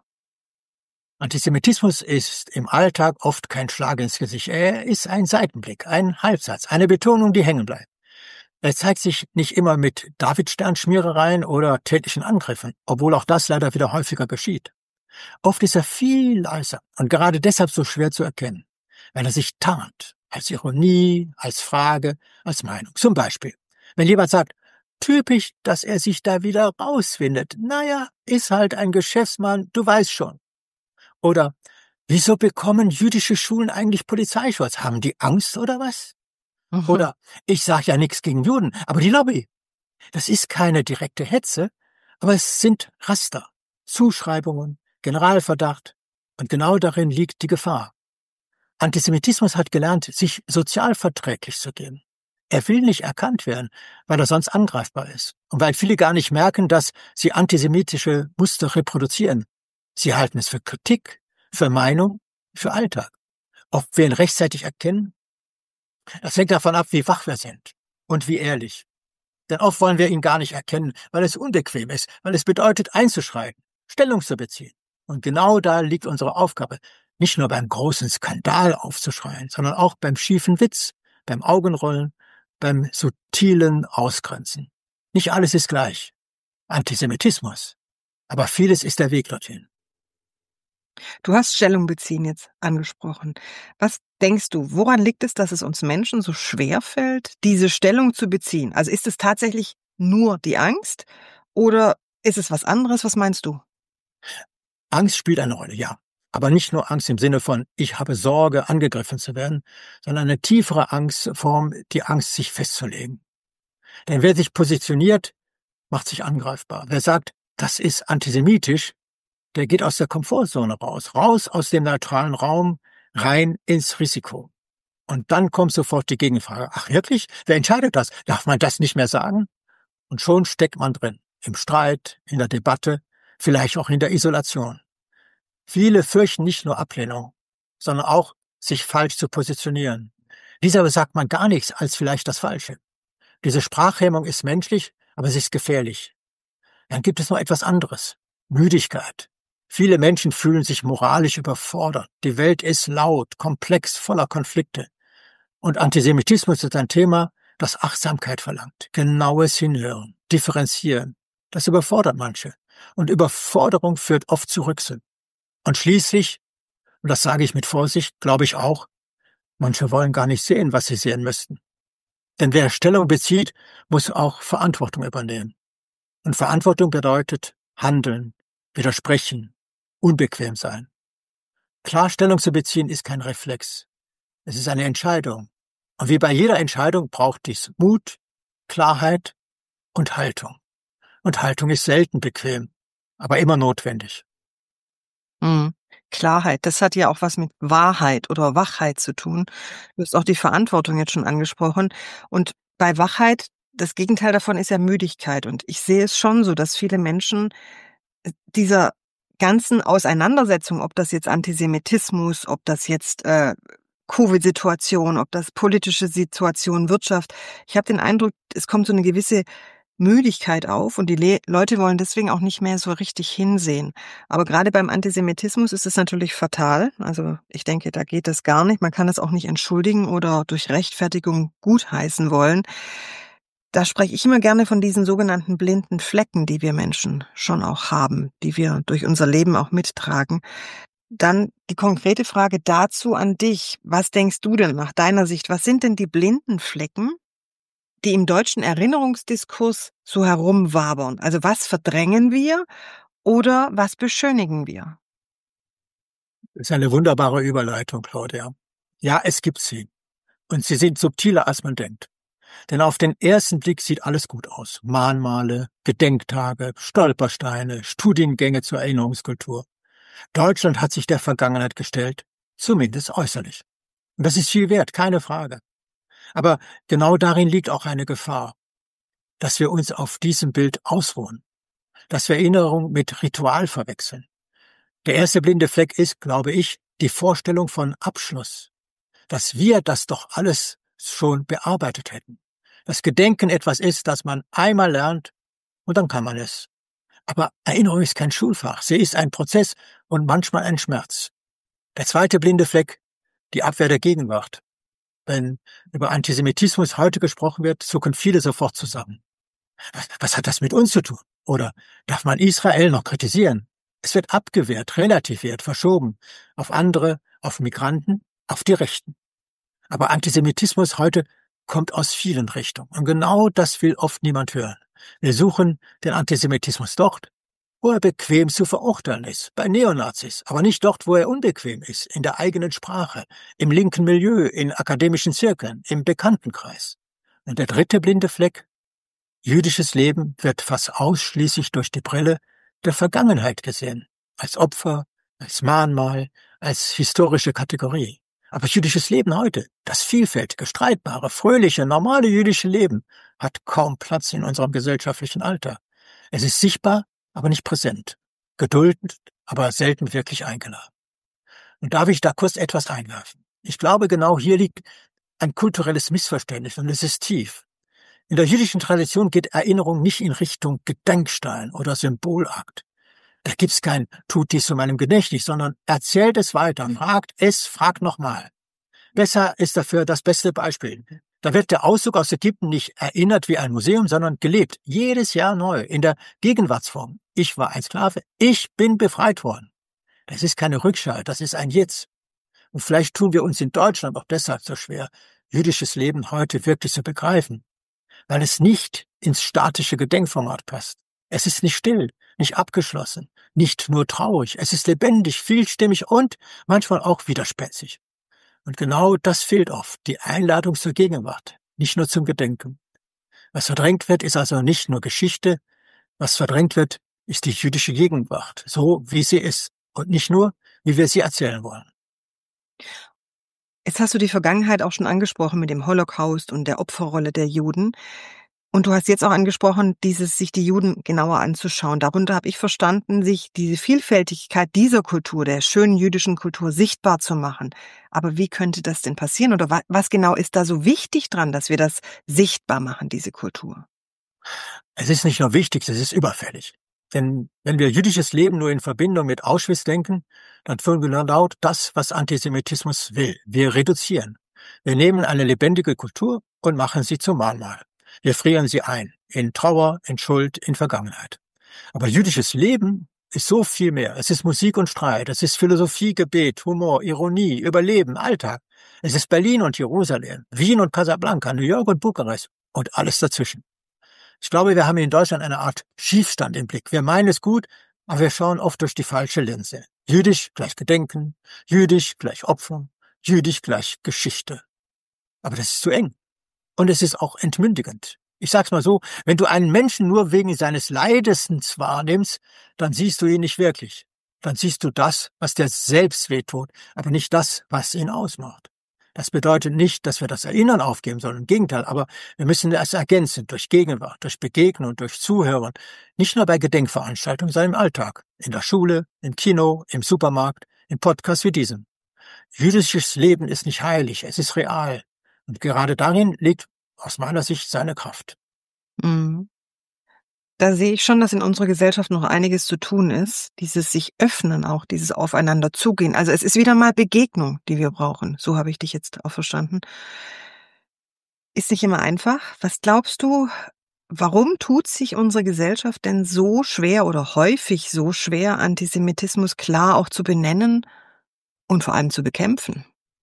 Antisemitismus ist im Alltag oft kein Schlag ins Gesicht. Er ist ein Seitenblick, ein Halbsatz, eine Betonung, die hängen bleibt. Er zeigt sich nicht immer mit Davidsternschmierereien oder tätlichen Angriffen, obwohl auch das leider wieder häufiger geschieht. Oft ist er viel leiser und gerade deshalb so schwer zu erkennen, wenn er sich tarnt, als Ironie, als Frage, als Meinung. Zum Beispiel, wenn jemand sagt, typisch, dass er sich da wieder rauswindet. Naja, ist halt ein Geschäftsmann, du weißt schon. Oder, wieso bekommen jüdische Schulen eigentlich Polizeischutz? Haben die Angst oder was? Mhm. Oder, ich sage ja nichts gegen Juden, aber die Lobby. Das ist keine direkte Hetze, aber es sind Raster, Zuschreibungen, Generalverdacht und genau darin liegt die Gefahr. Antisemitismus hat gelernt, sich sozial verträglich zu geben. Er will nicht erkannt werden, weil er sonst angreifbar ist und weil viele gar nicht merken, dass sie antisemitische Muster reproduzieren. Sie halten es für Kritik, für Meinung, für Alltag. Ob wir ihn rechtzeitig erkennen? Das hängt davon ab, wie wach wir sind und wie ehrlich. Denn oft wollen wir ihn gar nicht erkennen, weil es unbequem ist, weil es bedeutet, einzuschreiten, Stellung zu beziehen. Und genau da liegt unsere Aufgabe, nicht nur beim großen Skandal aufzuschreien, sondern auch beim schiefen Witz, beim Augenrollen, beim subtilen Ausgrenzen. Nicht alles ist gleich. Antisemitismus. Aber vieles ist der Weg dorthin. Du hast Stellung beziehen jetzt angesprochen. Was denkst du, woran liegt es, dass es uns Menschen so schwer fällt, diese Stellung zu beziehen? Also ist es tatsächlich nur die Angst oder ist es was anderes? Was meinst du? Angst spielt eine Rolle, ja. Aber nicht nur Angst im Sinne von, ich habe Sorge, angegriffen zu werden, sondern eine tiefere Angstform, die Angst, sich festzulegen. Denn wer sich positioniert, macht sich angreifbar. Wer sagt, das ist antisemitisch, der geht aus der Komfortzone raus, raus aus dem neutralen Raum, rein ins Risiko. Und dann kommt sofort die Gegenfrage. Ach wirklich? Wer entscheidet das? Darf man das nicht mehr sagen? Und schon steckt man drin. Im Streit, in der Debatte, vielleicht auch in der Isolation. Viele fürchten nicht nur Ablehnung, sondern auch, sich falsch zu positionieren. Dieser sagt man gar nichts als vielleicht das Falsche. Diese Sprachhemmung ist menschlich, aber sie ist gefährlich. Dann gibt es noch etwas anderes. Müdigkeit. Viele Menschen fühlen sich moralisch überfordert. Die Welt ist laut, komplex, voller Konflikte. Und Antisemitismus ist ein Thema, das Achtsamkeit verlangt. Genaues Hinhören, differenzieren. Das überfordert manche. Und Überforderung führt oft zu Rückzug. Und schließlich, und das sage ich mit Vorsicht, glaube ich auch, manche wollen gar nicht sehen, was sie sehen müssten. Denn wer Stellung bezieht, muss auch Verantwortung übernehmen. Und Verantwortung bedeutet handeln, widersprechen, unbequem sein. Klar Stellung zu beziehen ist kein Reflex. Es ist eine Entscheidung. Und wie bei jeder Entscheidung braucht dies Mut, Klarheit und Haltung. Und Haltung ist selten bequem, aber immer notwendig. Mhm. Klarheit, das hat ja auch was mit Wahrheit oder Wachheit zu tun. Du hast auch die Verantwortung jetzt schon angesprochen. Und bei Wachheit, das Gegenteil davon ist ja Müdigkeit. Und ich sehe es schon so, dass viele Menschen dieser ganzen Auseinandersetzung, ob das jetzt Antisemitismus, ob das jetzt äh, Covid-Situation, ob das politische Situation, Wirtschaft, ich habe den Eindruck, es kommt so eine gewisse Müdigkeit auf und die Le Leute wollen deswegen auch nicht mehr so richtig hinsehen. Aber gerade beim Antisemitismus ist es natürlich fatal. Also ich denke, da geht das gar nicht. Man kann es auch nicht entschuldigen oder durch Rechtfertigung gutheißen wollen. Da spreche ich immer gerne von diesen sogenannten blinden Flecken, die wir Menschen schon auch haben, die wir durch unser Leben auch mittragen. Dann die konkrete Frage dazu an dich. Was denkst du denn nach deiner Sicht? Was sind denn die blinden Flecken, die im deutschen Erinnerungsdiskurs so herumwabern? Also was verdrängen wir oder was beschönigen wir? Das ist eine wunderbare Überleitung, Claudia. Ja, es gibt sie. Und sie sind subtiler, als man denkt. Denn auf den ersten Blick sieht alles gut aus. Mahnmale, Gedenktage, Stolpersteine, Studiengänge zur Erinnerungskultur. Deutschland hat sich der Vergangenheit gestellt, zumindest äußerlich. Und das ist viel wert, keine Frage. Aber genau darin liegt auch eine Gefahr, dass wir uns auf diesem Bild ausruhen, dass wir Erinnerung mit Ritual verwechseln. Der erste blinde Fleck ist, glaube ich, die Vorstellung von Abschluss, dass wir das doch alles schon bearbeitet hätten. Das Gedenken etwas ist, das man einmal lernt und dann kann man es. Aber Erinnerung ist kein Schulfach, sie ist ein Prozess und manchmal ein Schmerz. Der zweite blinde Fleck, die Abwehr der Gegenwart. Wenn über Antisemitismus heute gesprochen wird, zucken viele sofort zusammen. Was, was hat das mit uns zu tun? Oder darf man Israel noch kritisieren? Es wird abgewehrt, relativiert, verschoben. Auf andere, auf Migranten, auf die Rechten. Aber Antisemitismus heute kommt aus vielen Richtungen. Und genau das will oft niemand hören. Wir suchen den Antisemitismus dort, wo er bequem zu verurteilen ist, bei Neonazis, aber nicht dort, wo er unbequem ist, in der eigenen Sprache, im linken Milieu, in akademischen Zirkeln, im Bekanntenkreis. Und der dritte blinde Fleck: Jüdisches Leben wird fast ausschließlich durch die Brille der Vergangenheit gesehen, als Opfer, als Mahnmal, als historische Kategorie. Aber jüdisches Leben heute, das vielfältige, streitbare, fröhliche, normale jüdische Leben, hat kaum Platz in unserem gesellschaftlichen Alltag. Es ist sichtbar, aber nicht präsent, geduldet, aber selten wirklich eingeladen. Und darf ich da kurz etwas einwerfen? Ich glaube, genau hier liegt ein kulturelles Missverständnis und es ist tief. In der jüdischen Tradition geht Erinnerung nicht in Richtung Gedenkstein oder Symbolakt. Da gibt's kein "Tut dies zu meinem Gedächtnis", sondern erzählt es weiter, fragt es, fragt nochmal. Besser ist dafür das beste Beispiel. Da wird der Auszug aus Ägypten nicht erinnert wie ein Museum, sondern gelebt, jedes Jahr neu, in der Gegenwartsform. Ich war ein Sklave, ich bin befreit worden. Das ist keine Rückschau, das ist ein Jetzt. Und vielleicht tun wir uns in Deutschland auch deshalb so schwer, jüdisches Leben heute wirklich zu begreifen, weil es nicht ins statische Gedenkformat passt. Es ist nicht still, nicht abgeschlossen, nicht nur traurig. Es ist lebendig, vielstimmig und manchmal auch widerspenstig. Und genau das fehlt oft, die Einladung zur Gegenwart, nicht nur zum Gedenken. Was verdrängt wird, ist also nicht nur Geschichte. Was verdrängt wird, ist die jüdische Gegenwart, so wie sie ist und nicht nur, wie wir sie erzählen wollen. Jetzt hast du die Vergangenheit auch schon angesprochen mit dem Holocaust und der Opferrolle der Juden. Und du hast jetzt auch angesprochen, dieses sich die Juden genauer anzuschauen. Darunter habe ich verstanden, sich diese Vielfältigkeit dieser Kultur, der schönen jüdischen Kultur sichtbar zu machen. Aber wie könnte das denn passieren? Oder wa- was genau ist da so wichtig dran, dass wir das sichtbar machen, diese Kultur? Es ist nicht nur wichtig, es ist überfällig. Denn wenn wir jüdisches Leben nur in Verbindung mit Auschwitz denken, dann tun wir laut das, was Antisemitismus will. Wir reduzieren. Wir nehmen eine lebendige Kultur und machen sie zum Mahnmal. Wir frieren sie ein, in Trauer, in Schuld, in Vergangenheit. Aber jüdisches Leben ist so viel mehr. Es ist Musik und Streit, es ist Philosophie, Gebet, Humor, Ironie, Überleben, Alltag. Es ist Berlin und Jerusalem, Wien und Casablanca, New York und Bukarest und alles dazwischen. Ich glaube, wir haben in Deutschland eine Art Schiefstand im Blick. Wir meinen es gut, aber wir schauen oft durch die falsche Linse. Jüdisch gleich Gedenken, jüdisch gleich Opfer, jüdisch gleich Geschichte. Aber das ist zu eng. Und es ist auch entmündigend. Ich sag's mal so, wenn du einen Menschen nur wegen seines Leidens wahrnimmst, dann siehst du ihn nicht wirklich. Dann siehst du das, was dir selbst wehtut, aber nicht das, was ihn ausmacht. Das bedeutet nicht, dass wir das Erinnern aufgeben sollen, im Gegenteil, aber wir müssen es ergänzen durch Gegenwart, durch Begegnung, durch Zuhören. Nicht nur bei Gedenkveranstaltungen, sondern im Alltag, in der Schule, im Kino, im Supermarkt, im Podcast wie diesem. Jüdisches Leben ist nicht heilig, es ist real. Und gerade darin liegt aus meiner Sicht seine Kraft. Mhm. Da sehe ich schon, dass in unserer Gesellschaft noch einiges zu tun ist. Dieses sich öffnen auch, dieses Aufeinander zugehen. Also es ist wieder mal Begegnung, die wir brauchen. So habe ich dich jetzt auch verstanden. Ist nicht immer einfach. Was glaubst du, warum tut sich unsere Gesellschaft denn so schwer oder häufig so schwer, Antisemitismus klar auch zu benennen und vor allem zu bekämpfen?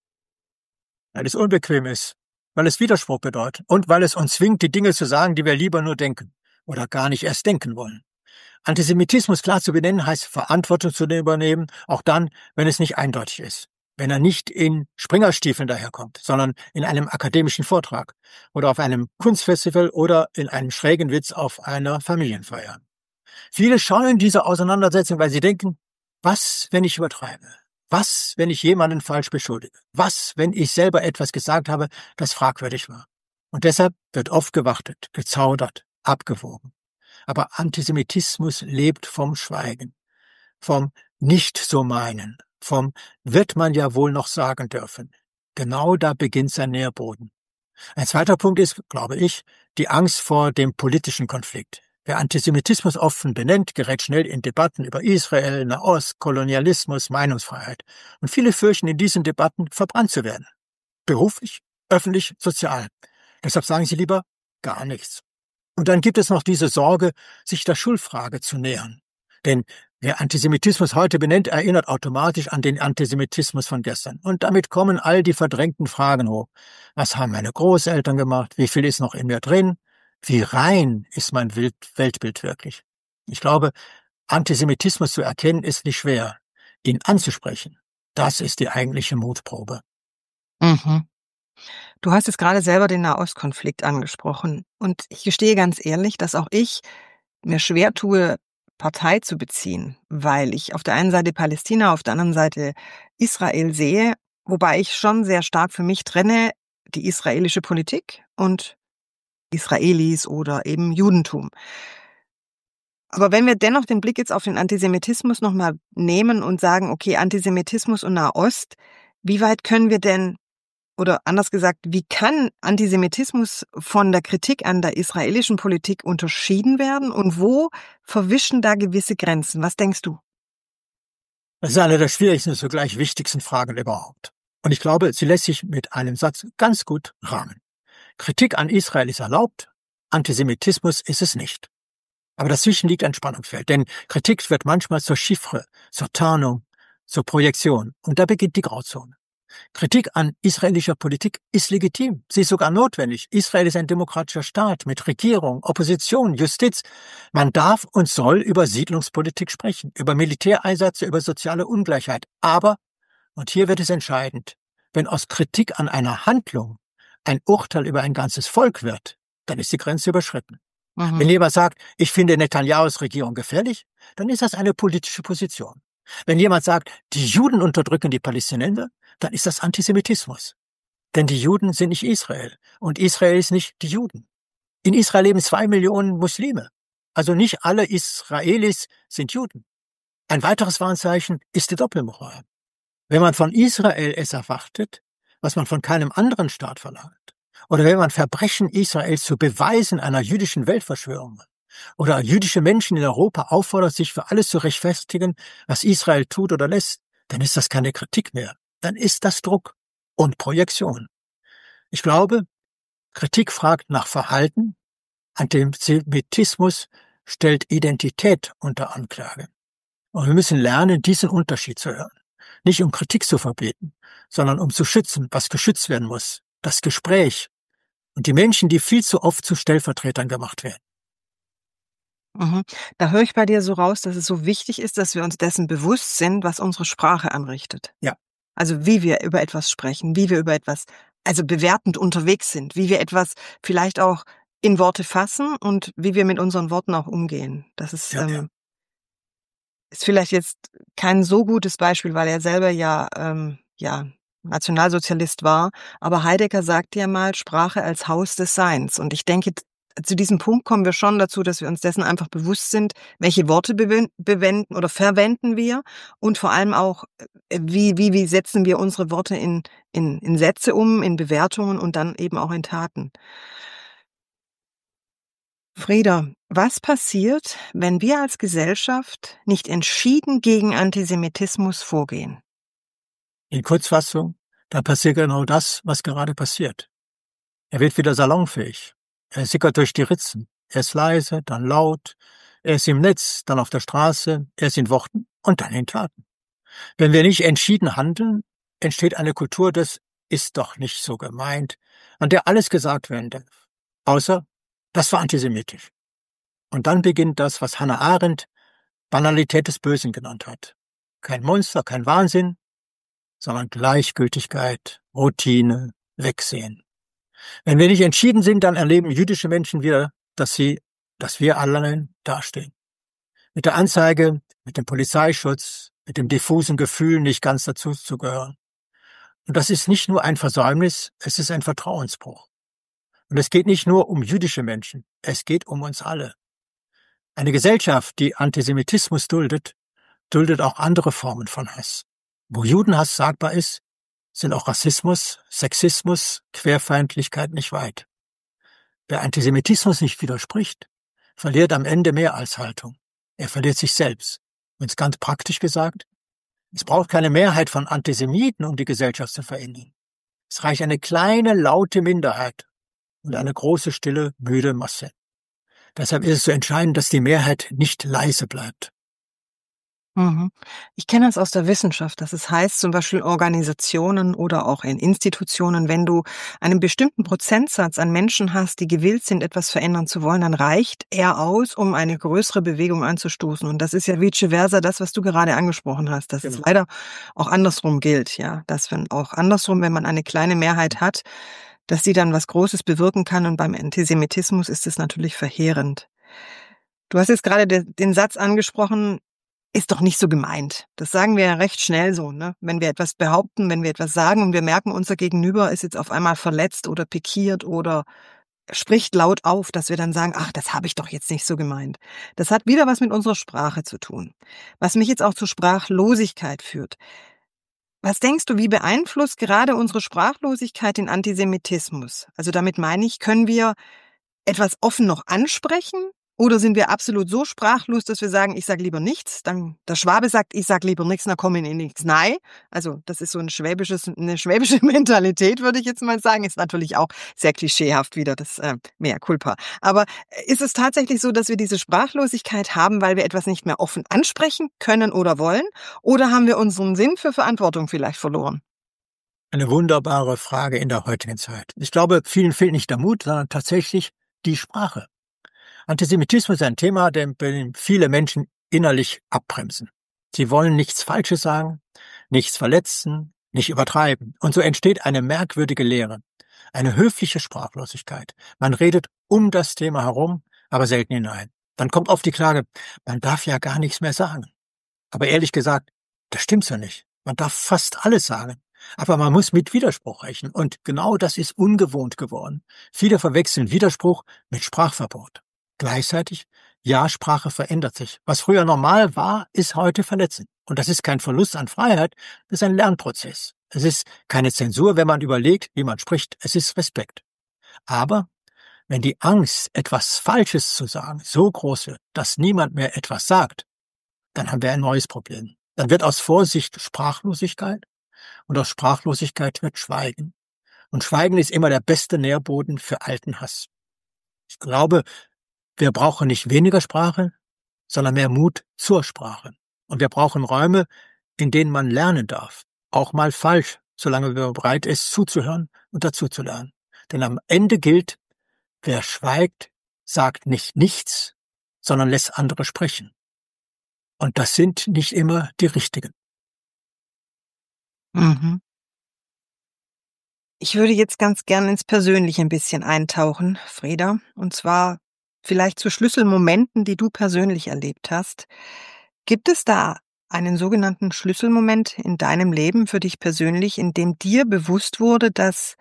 Weil es unbequem ist, weil es Widerspruch bedeutet und weil es uns zwingt, die Dinge zu sagen, die wir lieber nur denken oder gar nicht erst denken wollen. Antisemitismus klar zu benennen heißt, Verantwortung zu übernehmen, auch dann, wenn es nicht eindeutig ist. Wenn er nicht in Springerstiefeln daherkommt, sondern in einem akademischen Vortrag oder auf einem Kunstfestival oder in einem schrägen Witz auf einer Familienfeier. Viele scheuen diese Auseinandersetzung, weil sie denken, was, wenn ich übertreibe? Was, wenn ich jemanden falsch beschuldige? Was, wenn ich selber etwas gesagt habe, das fragwürdig war? Und deshalb wird oft gewartet, gezaudert, abgewogen. Aber Antisemitismus lebt vom Schweigen, vom Nicht-so-Meinen, vom wird man ja wohl noch sagen dürfen. Genau da beginnt sein Nährboden. Ein zweiter Punkt ist, glaube ich, die Angst vor dem politischen Konflikt. Wer Antisemitismus offen benennt, gerät schnell in Debatten über Israel, Nahost, Kolonialismus, Meinungsfreiheit. Und viele fürchten, in diesen Debatten verbrannt zu werden. Beruflich, öffentlich, sozial. Deshalb sagen sie lieber gar nichts. Und dann gibt es noch diese Sorge, sich der Schuldfrage zu nähern. Denn wer Antisemitismus heute benennt, erinnert automatisch an den Antisemitismus von gestern. Und damit kommen all die verdrängten Fragen hoch. Was haben meine Großeltern gemacht? Wie viel ist noch in mir drin? Wie rein ist mein Weltbild wirklich? Ich glaube, Antisemitismus zu erkennen ist nicht schwer. Ihn anzusprechen, das ist die eigentliche Mutprobe. Mhm. Du hast jetzt gerade selber den Nahostkonflikt angesprochen. Und ich gestehe ganz ehrlich, dass auch ich mir schwer tue, Partei zu beziehen, weil ich auf der einen Seite Palästina, auf der anderen Seite Israel sehe, wobei ich schon sehr stark für mich trenne, die israelische Politik und Israelis oder eben Judentum. Aber wenn wir dennoch den Blick jetzt auf den Antisemitismus nochmal nehmen und sagen, okay, Antisemitismus und Nahost, wie weit können wir denn, oder anders gesagt, wie kann Antisemitismus von der Kritik an der israelischen Politik unterschieden werden und wo verwischen da gewisse Grenzen? Was denkst du? Das ist eine der schwierigsten und zugleich wichtigsten Fragen überhaupt. Und ich glaube, sie lässt sich mit einem Satz ganz gut rahmen. Kritik an Israel ist erlaubt, Antisemitismus ist es nicht. Aber dazwischen liegt ein Spannungsfeld, denn Kritik wird manchmal zur Chiffre, zur Tarnung, zur Projektion. Und da beginnt die Grauzone. Kritik an israelischer Politik ist legitim, sie ist sogar notwendig. Israel ist ein demokratischer Staat mit Regierung, Opposition, Justiz. Man darf und soll über Siedlungspolitik sprechen, über Militäreinsätze, über soziale Ungleichheit. Aber, und hier wird es entscheidend, wenn aus Kritik an einer Handlung ein Urteil über ein ganzes Volk wird, dann ist die Grenze überschritten. Mhm. Wenn jemand sagt, ich finde Netanyahus Regierung gefährlich, dann ist das eine politische Position. Wenn jemand sagt, die Juden unterdrücken die Palästinenser, dann ist das Antisemitismus. Denn die Juden sind nicht Israel und Israel ist nicht die Juden. In Israel leben zwei Millionen Muslime. Also nicht alle Israelis sind Juden. Ein weiteres Warnzeichen ist die Doppelmoral. Wenn man von Israel es erwartet, was man von keinem anderen Staat verlangt, oder wenn man Verbrechen Israels zu Beweisen einer jüdischen Weltverschwörung oder jüdische Menschen in Europa auffordert, sich für alles zu rechtfertigen, was Israel tut oder lässt, dann ist das keine Kritik mehr. Dann ist das Druck und Projektion. Ich glaube, Kritik fragt nach Verhalten, Antisemitismus stellt Identität unter Anklage. Und wir müssen lernen, diesen Unterschied zu hören. Nicht um Kritik zu verbieten, sondern um zu schützen, was geschützt werden muss. Das Gespräch und die Menschen, die viel zu oft zu Stellvertretern gemacht werden. Mhm. Da höre ich bei dir so raus, dass es so wichtig ist, dass wir uns dessen bewusst sind, was unsere Sprache anrichtet. Ja. Also wie wir über etwas sprechen, wie wir über etwas, also bewertend unterwegs sind, wie wir etwas vielleicht auch in Worte fassen und wie wir mit unseren Worten auch umgehen. Das ist, Ja, ähm, ja. ist vielleicht jetzt kein so gutes Beispiel, weil er selber ja, ähm, ja, Nationalsozialist war. Aber Heidegger sagte ja mal, Sprache als Haus des Seins. Und ich denke, t- zu diesem Punkt kommen wir schon dazu, dass wir uns dessen einfach bewusst sind, welche Worte bewen- bewenden oder verwenden wir und vor allem auch, äh, wie, wie, wie setzen wir unsere Worte in, in, in Sätze um, in Bewertungen und dann eben auch in Taten. Frieda, Was passiert, wenn wir als Gesellschaft nicht entschieden gegen Antisemitismus vorgehen? In Kurzfassung, dann passiert genau das, was gerade passiert. Er wird wieder salonfähig. Er sickert durch die Ritzen. Er ist leise, dann laut. Er ist im Netz, dann auf der Straße. Er ist in Worten und dann in Taten. Wenn wir nicht entschieden handeln, entsteht eine Kultur des ist doch nicht so gemeint, an der alles gesagt werden darf. Außer, das war antisemitisch. Und dann beginnt das, was Hannah Arendt Banalität des Bösen genannt hat. Kein Monster, kein Wahnsinn, sondern Gleichgültigkeit, Routine, Wegsehen. Wenn wir nicht entschieden sind, dann erleben jüdische Menschen wieder, dass sie, dass wir allein dastehen. Mit der Anzeige, mit dem Polizeischutz, mit dem diffusen Gefühl, nicht ganz dazu zu gehören. Und das ist nicht nur ein Versäumnis, es ist ein Vertrauensbruch. Und es geht nicht nur um jüdische Menschen, es geht um uns alle. Eine Gesellschaft, die Antisemitismus duldet, duldet auch andere Formen von Hass. Wo Judenhass sagbar ist, sind auch Rassismus, Sexismus, Querfeindlichkeit nicht weit. Wer Antisemitismus nicht widerspricht, verliert am Ende mehr als Haltung. Er verliert sich selbst. Und ganz praktisch gesagt, es braucht keine Mehrheit von Antisemiten, um die Gesellschaft zu verändern. Es reicht eine kleine, laute Minderheit und eine große, stille, müde Masse. Deshalb ist es so entscheidend, dass die Mehrheit nicht leise bleibt. Mhm. Ich kenne das aus der Wissenschaft, dass es heißt, zum Beispiel Organisationen oder auch in Institutionen, wenn du einen bestimmten Prozentsatz an Menschen hast, die gewillt sind, etwas verändern zu wollen, dann reicht er aus, um eine größere Bewegung anzustoßen. Und das ist ja vice versa das, was du gerade angesprochen hast, dass Genau. es leider auch andersrum gilt, ja, dass wenn auch andersrum, wenn man eine kleine Mehrheit hat, dass sie dann was Großes bewirken kann. Und beim Antisemitismus ist es natürlich verheerend. Du hast jetzt gerade de- den Satz angesprochen, ist doch nicht so gemeint. Das sagen wir ja recht schnell so, ne? Wenn wir etwas behaupten, wenn wir etwas sagen und wir merken, unser Gegenüber ist jetzt auf einmal verletzt oder pikiert oder spricht laut auf, dass wir dann sagen, ach, das habe ich doch jetzt nicht so gemeint. Das hat wieder was mit unserer Sprache zu tun. Was mich jetzt auch zur Sprachlosigkeit führt. Was denkst du, wie beeinflusst gerade unsere Sprachlosigkeit den Antisemitismus? Also damit meine ich, können wir etwas offen noch ansprechen? Oder sind wir absolut so sprachlos, dass wir sagen, ich sage lieber nichts? Dann der Schwabe sagt, ich sage lieber nichts, dann komme ich in nichts. Nein, also das ist so ein schwäbisches, eine schwäbische Mentalität, würde ich jetzt mal sagen. Ist natürlich auch sehr klischeehaft wieder, das äh, mea culpa. Aber ist es tatsächlich so, dass wir diese Sprachlosigkeit haben, weil wir etwas nicht mehr offen ansprechen können oder wollen? Oder haben wir unseren Sinn für Verantwortung vielleicht verloren? Eine wunderbare Frage in der heutigen Zeit. Ich glaube, vielen fehlt nicht der Mut, sondern tatsächlich die Sprache. Antisemitismus ist ein Thema, dem viele Menschen innerlich abbremsen. Sie wollen nichts Falsches sagen, nichts verletzen, nicht übertreiben. Und so entsteht eine merkwürdige Lehre, eine höfliche Sprachlosigkeit. Man redet um das Thema herum, aber selten hinein. Dann kommt oft die Klage, man darf ja gar nichts mehr sagen. Aber ehrlich gesagt, das stimmt so nicht. Man darf fast alles sagen. Aber man muss mit Widerspruch rechnen. Und genau das ist ungewohnt geworden. Viele verwechseln Widerspruch mit Sprachverbot. Gleichzeitig, ja, Sprache verändert sich. Was früher normal war, ist heute verletzend. Und das ist kein Verlust an Freiheit, das ist ein Lernprozess. Es ist keine Zensur, wenn man überlegt, wie man spricht. Es ist Respekt. Aber wenn die Angst, etwas Falsches zu sagen, so groß wird, dass niemand mehr etwas sagt, dann haben wir ein neues Problem. Dann wird aus Vorsicht Sprachlosigkeit und aus Sprachlosigkeit wird Schweigen. Und Schweigen ist immer der beste Nährboden für alten Hass. Ich glaube, wir brauchen nicht weniger Sprache, sondern mehr Mut zur Sprache. Und wir brauchen Räume, in denen man lernen darf. Auch mal falsch, solange man bereit ist, zuzuhören und dazuzulernen. Denn am Ende gilt, wer schweigt, sagt nicht nichts, sondern lässt andere sprechen. Und das sind nicht immer die Richtigen. Mhm. Ich würde jetzt ganz gern ins Persönliche ein bisschen eintauchen, Freda, und zwar vielleicht zu Schlüsselmomenten, die du persönlich erlebt hast. Gibt es da einen sogenannten Schlüsselmoment in deinem Leben für dich persönlich, in dem dir bewusst wurde, dass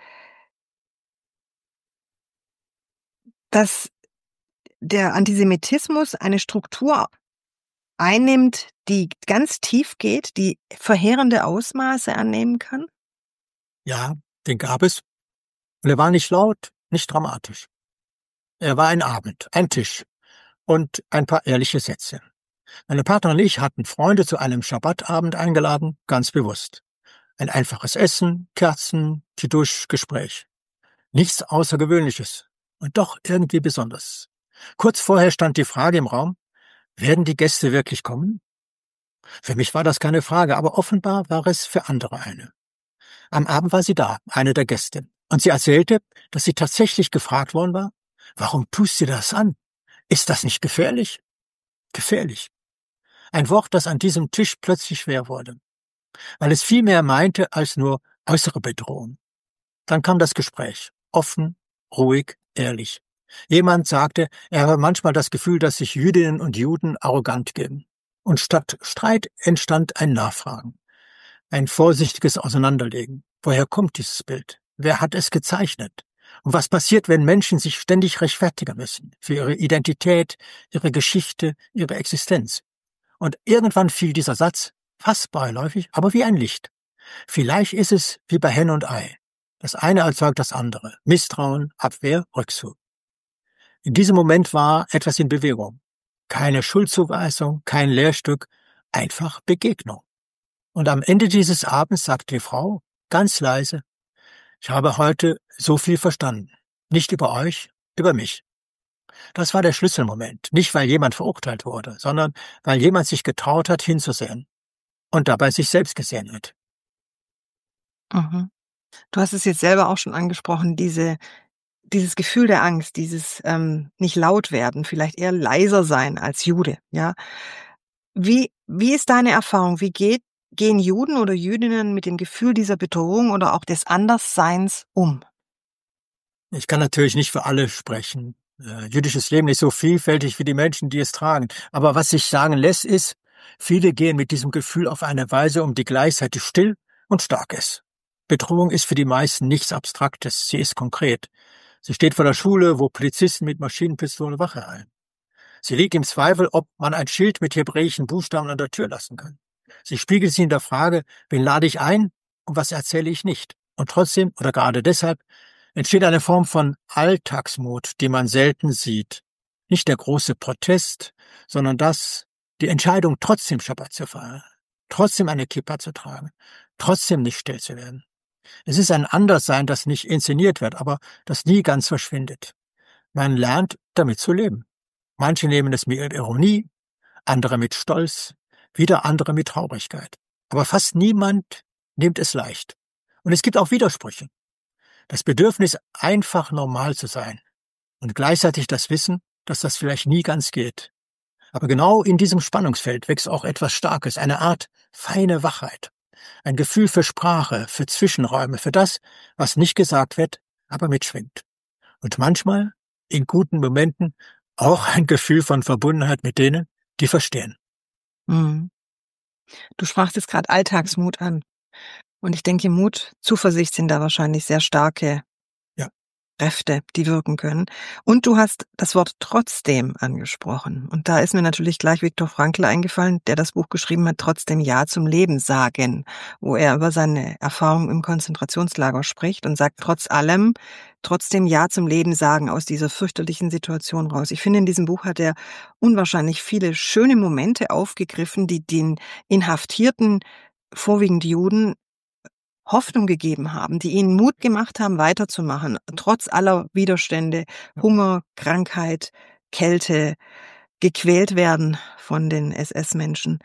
dass der Antisemitismus eine Struktur einnimmt, die ganz tief geht, die verheerende Ausmaße annehmen kann? Ja, den gab es. Und er war nicht laut, nicht dramatisch. Er war ein Abend, ein Tisch. und ein paar ehrliche Sätze. Meine Partnerin und ich hatten Freunde zu einem Schabbatabend eingeladen, ganz bewusst. Ein einfaches Essen, Kerzen, Kiddush, Gespräch. Nichts Außergewöhnliches und doch irgendwie besonders. Kurz vorher stand die Frage im Raum, werden die Gäste wirklich kommen? Für mich war das keine Frage, aber offenbar war es für andere eine. Am Abend war sie da, eine der Gäste, und sie erzählte, dass sie tatsächlich gefragt worden war, warum tust du das an? Ist das nicht gefährlich? Gefährlich. Ein Wort, das an diesem Tisch plötzlich schwer wurde, weil es viel mehr meinte als nur äußere Bedrohung. Dann kam das Gespräch, offen, ruhig, ehrlich. Jemand sagte, er habe manchmal das Gefühl, dass sich Jüdinnen und Juden arrogant geben. Und statt Streit entstand ein Nachfragen, ein vorsichtiges Auseinanderlegen. Woher kommt dieses Bild? Wer hat es gezeichnet? Und was passiert, wenn Menschen sich ständig rechtfertigen müssen für ihre Identität, ihre Geschichte, ihre Existenz? Und irgendwann fiel dieser Satz, fast beiläufig, aber wie ein Licht. Vielleicht ist es wie bei Henne und Ei. Das eine erzeugt das andere. Misstrauen, Abwehr, Rückzug. In diesem Moment war etwas in Bewegung. Keine Schuldzuweisung, kein Lehrstück, einfach Begegnung. Und am Ende dieses Abends sagte die Frau, ganz leise, ich habe heute so viel verstanden. Nicht über euch, über mich. Das war der Schlüsselmoment. Nicht, weil jemand verurteilt wurde, sondern weil jemand sich getraut hat, hinzusehen. Und dabei sich selbst gesehen hat. Mhm. Du hast es jetzt selber auch schon angesprochen, diese dieses Gefühl der Angst, dieses, ähm, nicht laut werden, vielleicht eher leiser sein als Jude, ja? Wie wie ist deine Erfahrung? Wie geht gehen Juden oder Jüdinnen mit dem Gefühl dieser Bedrohung oder auch des Andersseins um? Ich kann natürlich nicht für alle sprechen. Äh, jüdisches Leben ist so vielfältig wie die Menschen, die es tragen. Aber was sich sagen lässt, ist, viele gehen mit diesem Gefühl auf eine Weise um, die gleichzeitig still und stark ist. Bedrohung ist für die meisten nichts Abstraktes, sie ist konkret. Sie steht vor der Schule, wo Polizisten mit Maschinenpistolen Wache halten. Sie liegt im Zweifel, ob man ein Schild mit hebräischen Buchstaben an der Tür lassen kann. Sie spiegelt sich in der Frage, wen lade ich ein und was erzähle ich nicht. Und trotzdem, oder gerade deshalb, entsteht eine Form von Alltagsmut, die man selten sieht. Nicht der große Protest, sondern das, die Entscheidung, trotzdem Schabbat zu feiern, trotzdem eine Kippa zu tragen, trotzdem nicht still zu werden. Es ist ein Anderssein, das nicht inszeniert wird, aber das nie ganz verschwindet. Man lernt, damit zu leben. Manche nehmen es mit Ironie, andere mit Stolz, wieder andere mit Traurigkeit. Aber fast niemand nimmt es leicht. Und es gibt auch Widersprüche. Das Bedürfnis, einfach normal zu sein und gleichzeitig das Wissen, dass das vielleicht nie ganz geht. Aber genau in diesem Spannungsfeld wächst auch etwas Starkes, eine Art feine Wachheit, ein Gefühl für Sprache, für Zwischenräume, für das, was nicht gesagt wird, aber mitschwingt. Und manchmal, in guten Momenten, auch ein Gefühl von Verbundenheit mit denen, die verstehen. Mhm. Du sprachst jetzt gerade Alltagsmut an. Und ich denke, Mut, Zuversicht sind da wahrscheinlich sehr starke Ja. Kräfte, die wirken können. Und du hast das Wort trotzdem angesprochen. Und da ist mir natürlich gleich Viktor Frankl eingefallen, der das Buch geschrieben hat, Trotzdem Ja zum Leben sagen, wo er über seine Erfahrung im Konzentrationslager spricht und sagt, trotz allem, trotzdem Ja zum Leben sagen aus dieser fürchterlichen Situation raus. Ich finde, in diesem Buch hat er unwahrscheinlich viele schöne Momente aufgegriffen, die den Inhaftierten, vorwiegend Juden, Hoffnung gegeben haben, die ihnen Mut gemacht haben, weiterzumachen, trotz aller Widerstände, Hunger, Krankheit, Kälte, gequält werden von den S S-Menschen.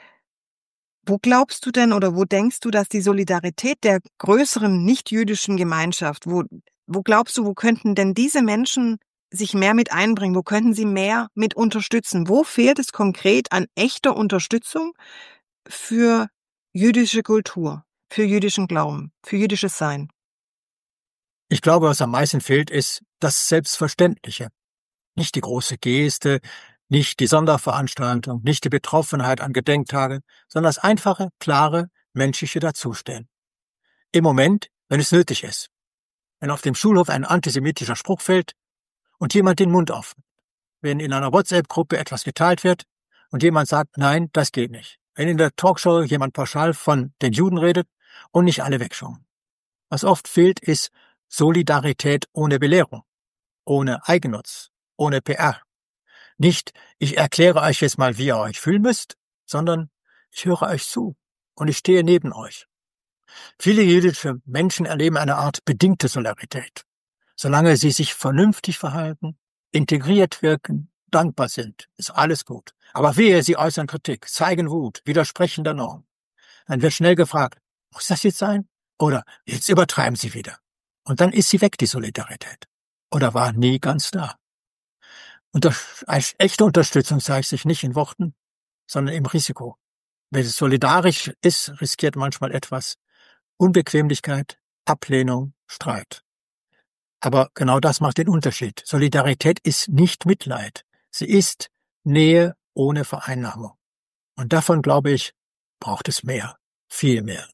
Wo glaubst du denn oder wo denkst du, dass die Solidarität der größeren nichtjüdischen Gemeinschaft, wo, wo glaubst du, wo könnten denn diese Menschen sich mehr mit einbringen? Wo könnten sie mehr mit unterstützen? Wo fehlt es konkret an echter Unterstützung für jüdische Kultur, für jüdischen Glauben, für jüdisches Sein? Ich glaube, was am meisten fehlt, ist das Selbstverständliche. Nicht die große Geste, nicht die Sonderveranstaltung, nicht die Betroffenheit an Gedenktagen, sondern das einfache, klare, menschliche Dazustehen. Im Moment, wenn es nötig ist. Wenn auf dem Schulhof ein antisemitischer Spruch fällt und jemand den Mund aufmacht. Wenn in einer WhatsApp-Gruppe etwas geteilt wird und jemand sagt, nein, das geht nicht. Wenn in der Talkshow jemand pauschal von den Juden redet und nicht alle wegschauen. Was oft fehlt, ist Solidarität ohne Belehrung, ohne Eigennutz, ohne P R. Nicht, ich erkläre euch jetzt mal, wie ihr euch fühlen müsst, sondern ich höre euch zu und ich stehe neben euch. Viele jüdische Menschen erleben eine Art bedingte Solidarität. Solange sie sich vernünftig verhalten, integriert wirken, dankbar sind, ist alles gut. Aber wehe, sie äußern Kritik, zeigen Wut, widersprechen der Norm. Dann wird schnell gefragt, muss das jetzt sein? Oder jetzt übertreiben sie wieder. Und dann ist sie weg, die Solidarität. Oder war nie ganz da. Unter echte Unterstützung zeigt sich nicht in Worten, sondern im Risiko. Wer solidarisch ist, riskiert manchmal etwas. Unbequemlichkeit, Ablehnung, Streit. Aber genau das macht den Unterschied. Solidarität ist nicht Mitleid. Sie ist Nähe ohne Vereinnahmung. Und davon, glaube ich, braucht es mehr. Viel mehr.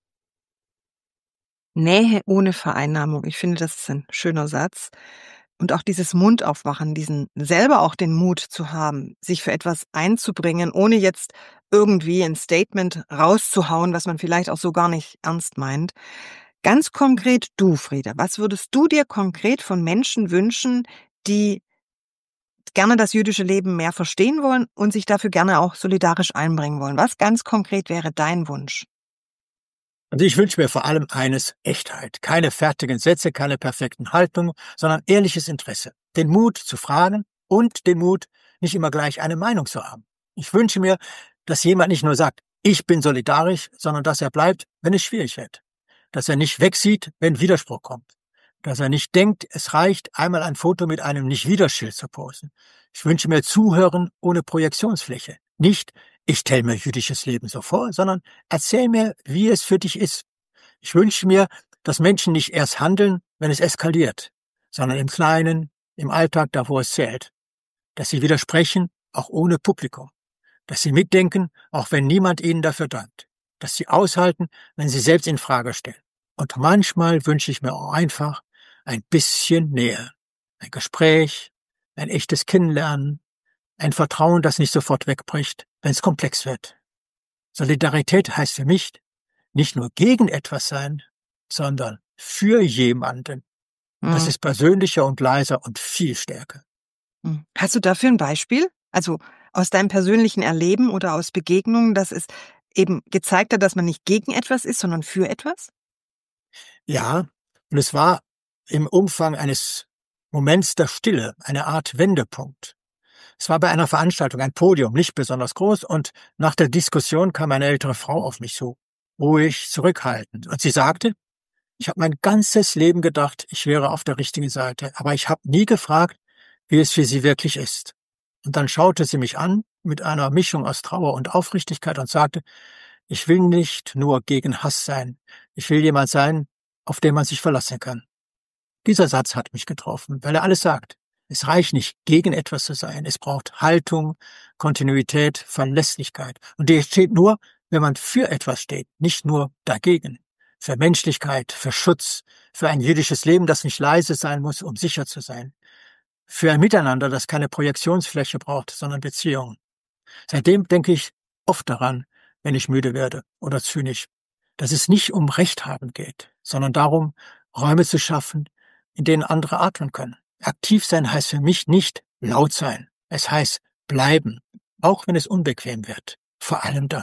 Nähe ohne Vereinnahmung. Ich finde, das ist ein schöner Satz. Und auch dieses Mundaufmachen, diesen selber auch den Mut zu haben, sich für etwas einzubringen, ohne jetzt irgendwie ein Statement rauszuhauen, was man vielleicht auch so gar nicht ernst meint. Ganz konkret du, Frieda, was würdest du dir konkret von Menschen wünschen, die gerne das jüdische Leben mehr verstehen wollen und sich dafür gerne auch solidarisch einbringen wollen? Was ganz konkret wäre dein Wunsch? Also ich wünsche mir vor allem eines: Echtheit. Keine fertigen Sätze, keine perfekten Haltungen, sondern ehrliches Interesse. Den Mut zu fragen und den Mut, nicht immer gleich eine Meinung zu haben. Ich wünsche mir, dass jemand nicht nur sagt, ich bin solidarisch, sondern dass er bleibt, wenn es schwierig wird. Dass er nicht wegsieht, wenn Widerspruch kommt. Dass er nicht denkt, es reicht, einmal ein Foto mit einem Nicht-Wieder-Schild zu posen. Ich wünsche mir Zuhören ohne Projektionsfläche. Nicht, ich stelle mir jüdisches Leben so vor, sondern erzähl mir, wie es für dich ist. Ich wünsche mir, dass Menschen nicht erst handeln, wenn es eskaliert, sondern im Kleinen, im Alltag, da wo es zählt. Dass sie widersprechen, auch ohne Publikum. Dass sie mitdenken, auch wenn niemand ihnen dafür dankt. Dass sie aushalten, wenn sie selbst in Frage stellen. Und manchmal wünsche ich mir auch einfach ein bisschen Nähe. Ein Gespräch, ein echtes Kennenlernen, ein Vertrauen, das nicht sofort wegbricht, wenn es komplex wird. Solidarität heißt für mich nicht nur gegen etwas sein, sondern für jemanden. Das Hm. ist persönlicher und leiser und viel stärker. Hm. Hast du dafür ein Beispiel? Also aus deinem persönlichen Erleben oder aus Begegnungen, dass es eben gezeigt hat, dass man nicht gegen etwas ist, sondern für etwas? Ja, und es war im Umfang eines Moments der Stille, eine Art Wendepunkt. Es war bei einer Veranstaltung ein Podium, nicht besonders groß, und nach der Diskussion kam eine ältere Frau auf mich zu, ruhig, zurückhaltend, und sie sagte, ich habe mein ganzes Leben gedacht, ich wäre auf der richtigen Seite, aber ich habe nie gefragt, wie es für sie wirklich ist. Und dann schaute sie mich an mit einer Mischung aus Trauer und Aufrichtigkeit und sagte, ich will nicht nur gegen Hass sein, ich will jemand sein, auf den man sich verlassen kann. Dieser Satz hat mich getroffen, weil er alles sagt. Es reicht nicht, gegen etwas zu sein. Es braucht Haltung, Kontinuität, Verlässlichkeit. Und die entsteht nur, wenn man für etwas steht, nicht nur dagegen. Für Menschlichkeit, für Schutz, für ein jüdisches Leben, das nicht leise sein muss, um sicher zu sein. Für ein Miteinander, das keine Projektionsfläche braucht, sondern Beziehungen. Seitdem denke ich oft daran, wenn ich müde werde oder zynisch, dass es nicht um Recht haben geht, sondern darum, Räume zu schaffen, in denen andere atmen können. Aktiv sein heißt für mich nicht laut sein. Es heißt bleiben, auch wenn es unbequem wird. Vor allem dann.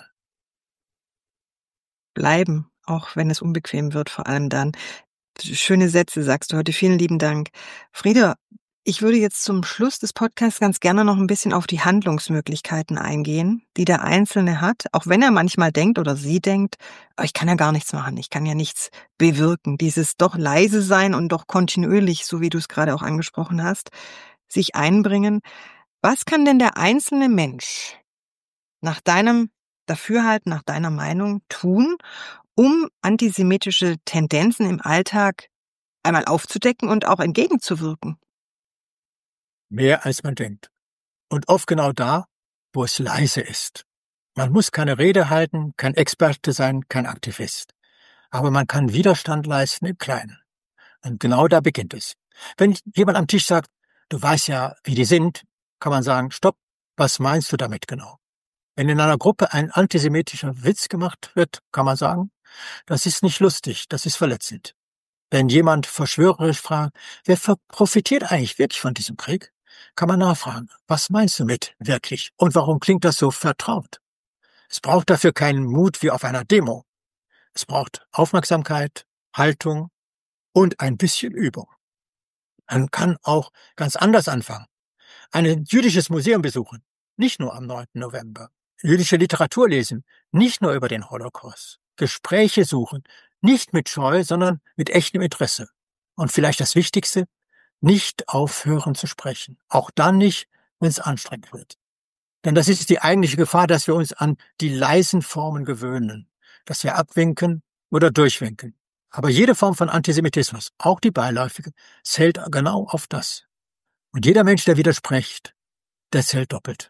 Bleiben, auch wenn es unbequem wird, vor allem dann. Schöne Sätze sagst du heute. Vielen lieben Dank. Frieda, ich würde jetzt zum Schluss des Podcasts ganz gerne noch ein bisschen auf die Handlungsmöglichkeiten eingehen, die der Einzelne hat, auch wenn er manchmal denkt oder sie denkt, "Oh, ich kann ja gar nichts machen, ich kann ja nichts bewirken." Dieses doch leise sein und doch kontinuierlich, so wie du es gerade auch angesprochen hast, sich einbringen. Was kann denn der einzelne Mensch nach deinem Dafürhalten, nach deiner Meinung tun, um antisemitische Tendenzen im Alltag einmal aufzudecken und auch entgegenzuwirken? Mehr als man denkt. Und oft genau da, wo es leise ist. Man muss keine Rede halten, kein Experte sein, kein Aktivist. Aber man kann Widerstand leisten im Kleinen. Und genau da beginnt es. Wenn jemand am Tisch sagt, du weißt ja, wie die sind, kann man sagen, stopp, was meinst du damit genau? Wenn in einer Gruppe ein antisemitischer Witz gemacht wird, kann man sagen, das ist nicht lustig, das ist verletzend. Wenn jemand verschwörerisch fragt, wer profitiert eigentlich wirklich von diesem Krieg, kann man nachfragen, was meinst du mit wirklich und warum klingt das so vertraut? Es braucht dafür keinen Mut wie auf einer Demo. Es braucht Aufmerksamkeit, Haltung und ein bisschen Übung. Man kann auch ganz anders anfangen. Ein jüdisches Museum besuchen, nicht nur am neunten November. Jüdische Literatur lesen, nicht nur über den Holocaust. Gespräche suchen, nicht mit Scheu, sondern mit echtem Interesse. Und vielleicht das Wichtigste, nicht aufhören zu sprechen. Auch dann nicht, wenn es anstrengend wird. Denn das ist die eigentliche Gefahr, dass wir uns an die leisen Formen gewöhnen, dass wir abwinken oder durchwinken. Aber jede Form von Antisemitismus, auch die beiläufige, zählt genau auf das. Und jeder Mensch, der widerspricht, der zählt doppelt.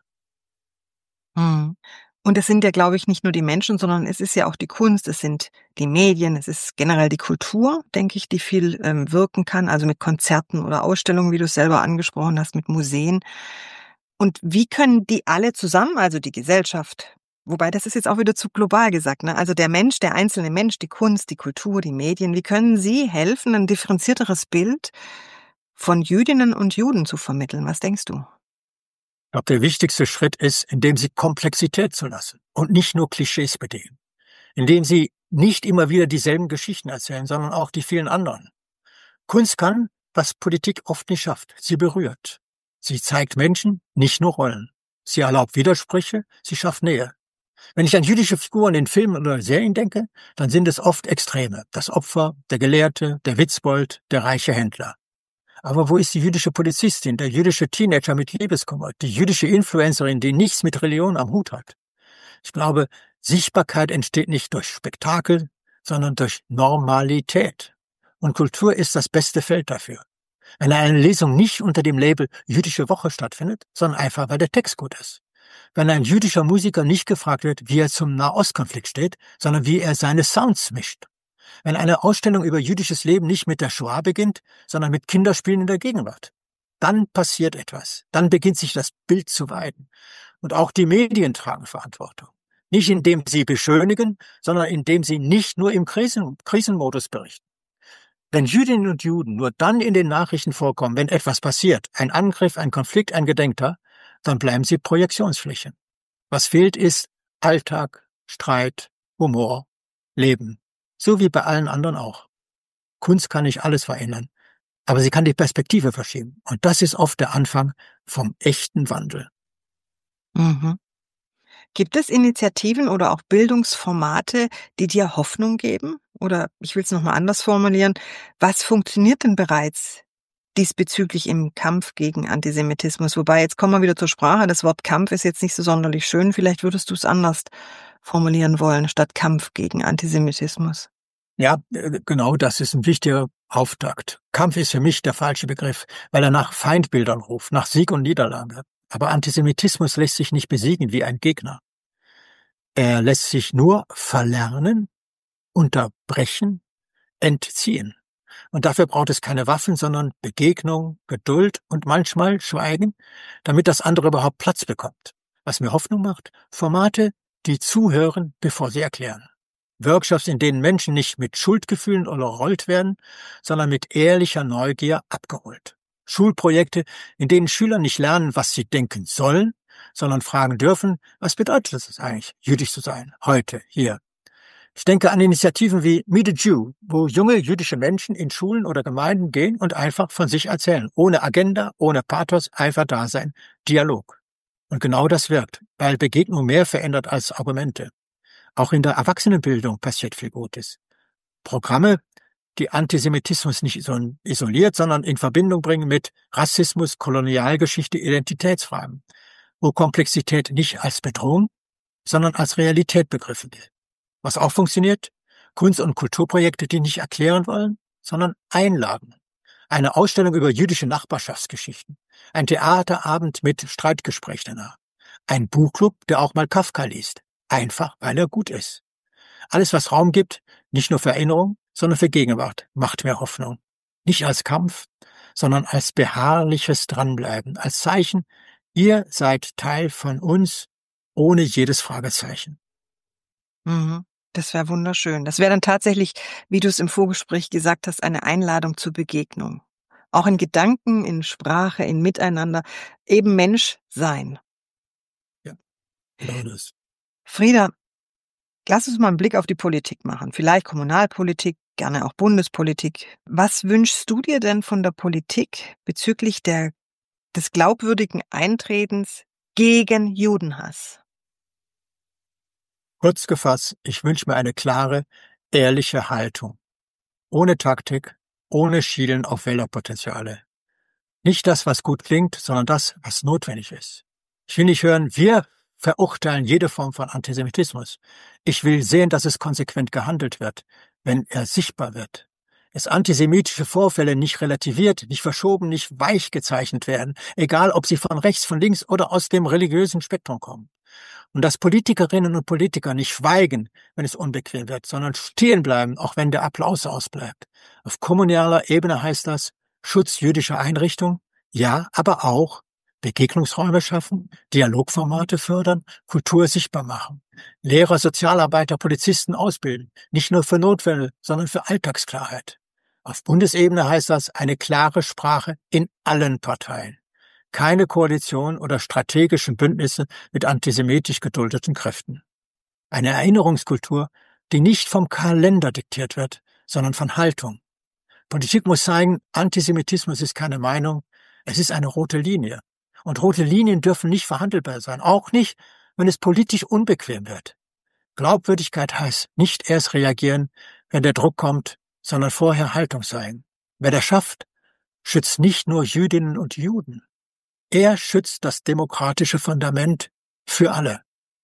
Mhm. Und es sind ja, glaube ich, nicht nur die Menschen, sondern es ist ja auch die Kunst, es sind die Medien, es ist generell die Kultur, denke ich, die viel ähm, wirken kann, also mit Konzerten oder Ausstellungen, wie du es selber angesprochen hast, mit Museen. Und wie können die alle zusammen, also die Gesellschaft, wobei das ist jetzt auch wieder zu global gesagt, ne? Also der Mensch, der einzelne Mensch, die Kunst, die Kultur, die Medien, wie können sie helfen, ein differenzierteres Bild von Jüdinnen und Juden zu vermitteln? Was denkst du? Ich glaube, der wichtigste Schritt ist, indem sie Komplexität zulassen und nicht nur Klischees bedienen. Indem sie nicht immer wieder dieselben Geschichten erzählen, sondern auch die vielen anderen. Kunst kann, was Politik oft nicht schafft. Sie berührt. Sie zeigt Menschen, nicht nur Rollen. Sie erlaubt Widersprüche, sie schafft Nähe. Wenn ich an jüdische Figuren in Filmen oder Serien denke, dann sind es oft Extreme. Das Opfer, der Gelehrte, der Witzbold, der reiche Händler. Aber wo ist die jüdische Polizistin, der jüdische Teenager mit Liebeskummer, die jüdische Influencerin, die nichts mit Religion am Hut hat? Ich glaube, Sichtbarkeit entsteht nicht durch Spektakel, sondern durch Normalität. Und Kultur ist das beste Feld dafür. Wenn eine Lesung nicht unter dem Label Jüdische Woche stattfindet, sondern einfach, weil der Text gut ist. Wenn ein jüdischer Musiker nicht gefragt wird, wie er zum Nahostkonflikt steht, sondern wie er seine Sounds mischt. Wenn eine Ausstellung über jüdisches Leben nicht mit der Shoah beginnt, sondern mit Kinderspielen in der Gegenwart. Dann passiert etwas. Dann beginnt sich das Bild zu weiten. Und auch die Medien tragen Verantwortung. Nicht indem sie beschönigen, sondern indem sie nicht nur im Krisen Krisenmodus berichten. Wenn Jüdinnen und Juden nur dann in den Nachrichten vorkommen, wenn etwas passiert, ein Angriff, ein Konflikt, ein Gedenkter, dann bleiben sie Projektionsfläche. Was fehlt ist Alltag, Streit, Humor, Leben. So wie bei allen anderen auch. Kunst kann nicht alles verändern, aber sie kann die Perspektive verschieben. Und das ist oft der Anfang vom echten Wandel. Mhm. Gibt es Initiativen oder auch Bildungsformate, die dir Hoffnung geben? Oder ich will es nochmal anders formulieren, was funktioniert denn bereits diesbezüglich im Kampf gegen Antisemitismus? Wobei, jetzt kommen wir wieder zur Sprache, das Wort Kampf ist jetzt nicht so sonderlich schön, vielleicht würdest du es anders formulieren wollen, statt Kampf gegen Antisemitismus. Ja, äh, genau, das ist ein wichtiger Auftakt. Kampf ist für mich der falsche Begriff, weil er nach Feindbildern ruft, nach Sieg und Niederlage. Aber Antisemitismus lässt sich nicht besiegen wie ein Gegner. Er lässt sich nur verlernen, unterbrechen, entziehen. Und dafür braucht es keine Waffen, sondern Begegnung, Geduld und manchmal Schweigen, damit das andere überhaupt Platz bekommt. Was mir Hoffnung macht, Formate, die zuhören, bevor sie erklären. Workshops, in denen Menschen nicht mit Schuldgefühlen überrollt werden, sondern mit ehrlicher Neugier abgeholt. Schulprojekte, in denen Schüler nicht lernen, was sie denken sollen, sondern fragen dürfen, was bedeutet es eigentlich, jüdisch zu sein, heute, hier. Ich denke an Initiativen wie Meet a Jew, wo junge jüdische Menschen in Schulen oder Gemeinden gehen und einfach von sich erzählen. Ohne Agenda, ohne Pathos, einfach da sein. Dialog. Und genau das wirkt, weil Begegnung mehr verändert als Argumente. Auch in der Erwachsenenbildung passiert viel Gutes. Programme, die Antisemitismus nicht isoliert, sondern in Verbindung bringen mit Rassismus, Kolonialgeschichte, Identitätsfragen, wo Komplexität nicht als Bedrohung, sondern als Realität begriffen wird. Was auch funktioniert, Kunst- und Kulturprojekte, die nicht erklären wollen, sondern einladen. Eine Ausstellung über jüdische Nachbarschaftsgeschichten, ein Theaterabend mit Streitgespräch danach, ein Buchclub, der auch mal Kafka liest, einfach weil er gut ist. Alles, was Raum gibt, nicht nur für Erinnerung, sondern für Gegenwart, macht mir Hoffnung. Nicht als Kampf, sondern als beharrliches Dranbleiben, als Zeichen, ihr seid Teil von uns, ohne jedes Fragezeichen. Mhm. Das wäre wunderschön. Das wäre dann tatsächlich, wie du es im Vorgespräch gesagt hast, eine Einladung zur Begegnung. Auch in Gedanken, in Sprache, in Miteinander. Eben Mensch sein. Ja, genau das. Frieda, lass uns mal einen Blick auf die Politik machen. Vielleicht Kommunalpolitik, gerne auch Bundespolitik. Was wünschst du dir denn von der Politik bezüglich der, des glaubwürdigen Eintretens gegen Judenhass? Kurz gefasst, ich wünsche mir eine klare, ehrliche Haltung. Ohne Taktik, ohne Schielen auf Wählerpotenziale. Nicht das, was gut klingt, sondern das, was notwendig ist. Ich will nicht hören, wir verurteilen jede Form von Antisemitismus. Ich will sehen, dass es konsequent gehandelt wird, wenn er sichtbar wird. Dass antisemitische Vorfälle nicht relativiert, nicht verschoben, nicht weich gezeichnet werden, egal ob sie von rechts, von links oder aus dem religiösen Spektrum kommen. Und dass Politikerinnen und Politiker nicht schweigen, wenn es unbequem wird, sondern stehen bleiben, auch wenn der Applaus ausbleibt. Auf kommunaler Ebene heißt das Schutz jüdischer Einrichtungen, ja, aber auch Begegnungsräume schaffen, Dialogformate fördern, Kultur sichtbar machen, Lehrer, Sozialarbeiter, Polizisten ausbilden, nicht nur für Notfälle, sondern für Alltagsklarheit. Auf Bundesebene heißt das eine klare Sprache in allen Parteien. Keine Koalition oder strategischen Bündnisse mit antisemitisch geduldeten Kräften. Eine Erinnerungskultur, die nicht vom Kalender diktiert wird, sondern von Haltung. Politik muss zeigen, Antisemitismus ist keine Meinung, es ist eine rote Linie. Und rote Linien dürfen nicht verhandelbar sein, auch nicht, wenn es politisch unbequem wird. Glaubwürdigkeit heißt nicht erst reagieren, wenn der Druck kommt, sondern vorher Haltung zeigen. Wer das schafft, schützt nicht nur Jüdinnen und Juden. Er schützt das demokratische Fundament für alle.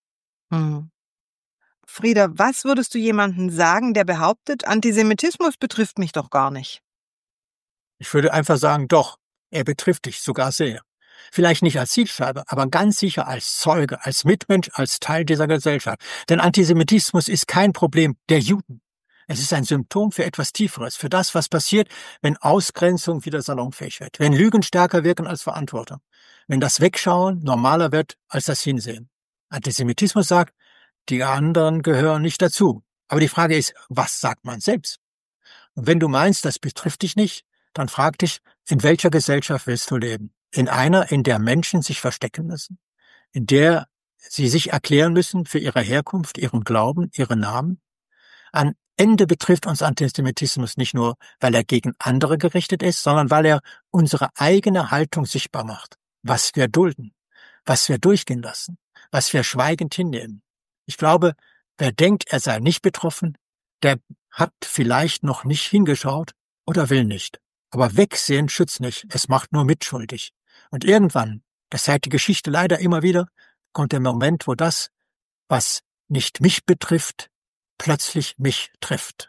Hm. Frieda, was würdest du jemandem sagen, der behauptet, Antisemitismus betrifft mich doch gar nicht? Ich würde einfach sagen, doch, er betrifft dich sogar sehr. Vielleicht nicht als Zielscheibe, aber ganz sicher als Zeuge, als Mitmensch, als Teil dieser Gesellschaft. Denn Antisemitismus ist kein Problem der Juden. Es ist ein Symptom für etwas Tieferes, für das, was passiert, wenn Ausgrenzung wieder salonfähig wird, wenn Lügen stärker wirken als Verantwortung, wenn das Wegschauen normaler wird als das Hinsehen. Antisemitismus sagt, die anderen gehören nicht dazu. Aber die Frage ist, was sagt man selbst? Und wenn du meinst, das betrifft dich nicht, dann frag dich, in welcher Gesellschaft willst du leben? In einer, in der Menschen sich verstecken müssen? In der sie sich erklären müssen für ihre Herkunft, ihren Glauben, ihren Namen? Am Ende betrifft uns Antisemitismus nicht nur, weil er gegen andere gerichtet ist, sondern weil er unsere eigene Haltung sichtbar macht. Was wir dulden, was wir durchgehen lassen, was wir schweigend hinnehmen. Ich glaube, wer denkt, er sei nicht betroffen, der hat vielleicht noch nicht hingeschaut oder will nicht. Aber wegsehen schützt nicht, es macht nur mitschuldig. Und irgendwann, das zeigt die Geschichte leider immer wieder, kommt der Moment, wo das, was nicht mich betrifft, plötzlich mich trifft.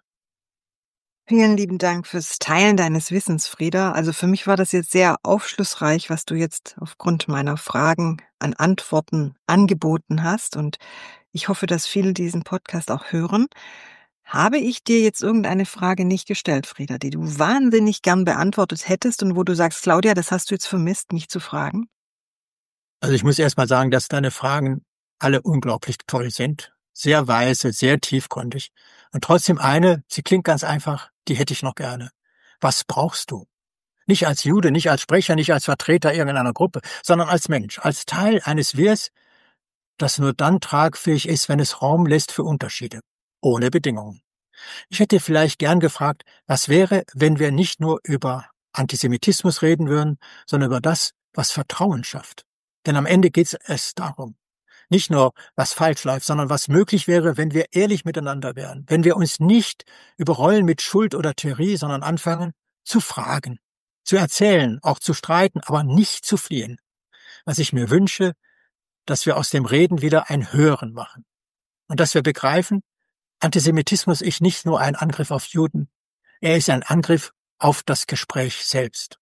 Vielen lieben Dank fürs Teilen deines Wissens, Frieda. Also für mich war das jetzt sehr aufschlussreich, was du jetzt aufgrund meiner Fragen an Antworten angeboten hast. Und ich hoffe, dass viele diesen Podcast auch hören. Habe ich dir jetzt irgendeine Frage nicht gestellt, Frieda, die du wahnsinnig gern beantwortet hättest und wo du sagst, Claudia, das hast du jetzt vermisst, mich zu fragen? Also ich muss erst mal sagen, dass deine Fragen alle unglaublich toll sind. Sehr weise, sehr tiefgründig. Und trotzdem eine, sie klingt ganz einfach, die hätte ich noch gerne. Was brauchst du? Nicht als Jude, nicht als Sprecher, nicht als Vertreter irgendeiner Gruppe, sondern als Mensch, als Teil eines Wirs, das nur dann tragfähig ist, wenn es Raum lässt für Unterschiede. Ohne Bedingungen. Ich hätte vielleicht gern gefragt, was wäre, wenn wir nicht nur über Antisemitismus reden würden, sondern über das, was Vertrauen schafft. Denn am Ende geht es darum. Nicht nur, was falsch läuft, sondern was möglich wäre, wenn wir ehrlich miteinander wären. Wenn wir uns nicht überrollen mit Schuld oder Theorie, sondern anfangen zu fragen, zu erzählen, auch zu streiten, aber nicht zu fliehen. Was ich mir wünsche, dass wir aus dem Reden wieder ein Hören machen. Und dass wir begreifen, Antisemitismus ist nicht nur ein Angriff auf Juden, er ist ein Angriff auf das Gespräch selbst.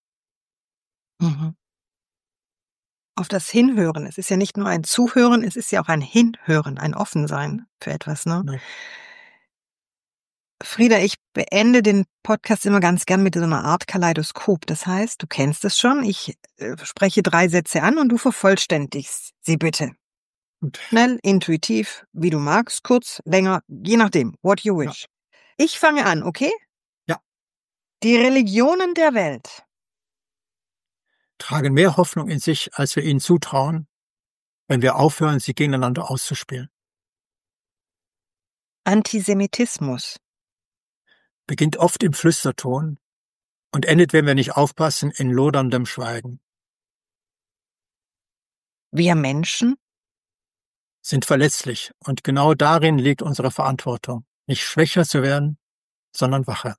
Mhm. Auf das Hinhören. Es ist ja nicht nur ein Zuhören, es ist ja auch ein Hinhören, ein Offensein für etwas, ne? Ja. Frieda, ich beende den Podcast immer ganz gern mit so einer Art Kaleidoskop. Das heißt, du kennst es schon, ich äh, spreche drei Sätze an und du vervollständigst sie bitte. Gut. Schnell, intuitiv, wie du magst, kurz, länger, je nachdem, what you wish. Ja. Ich fange an, okay? Ja. Die Religionen der Welt tragen mehr Hoffnung in sich, als wir ihnen zutrauen, wenn wir aufhören, sie gegeneinander auszuspielen. Antisemitismus. Beginnt oft im Flüsterton und endet, wenn wir nicht aufpassen, in loderndem Schweigen. Wir Menschen Sind verletzlich und genau darin liegt unsere Verantwortung, nicht schwächer zu werden, sondern wacher.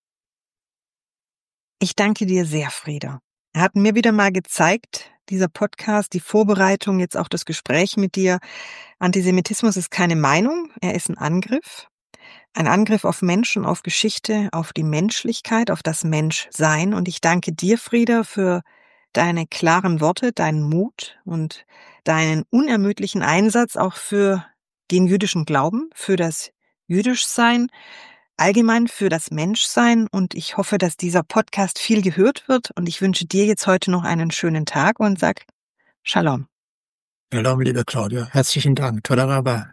Ich danke dir sehr, Frieda. Er hat mir wieder mal gezeigt, dieser Podcast, die Vorbereitung, jetzt auch das Gespräch mit dir. Antisemitismus ist keine Meinung, er ist ein Angriff. Ein Angriff auf Menschen, auf Geschichte, auf die Menschlichkeit, auf das Menschsein. Und ich danke dir, Frieda, für deine klaren Worte, deinen Mut und deinen unermüdlichen Einsatz auch für den jüdischen Glauben, für das Jüdischsein, allgemein für das Menschsein. Und ich hoffe, dass dieser Podcast viel gehört wird. Und ich wünsche dir jetzt heute noch einen schönen Tag und sag Shalom. Shalom, liebe Claudia. Herzlichen Dank. Toda Rabba.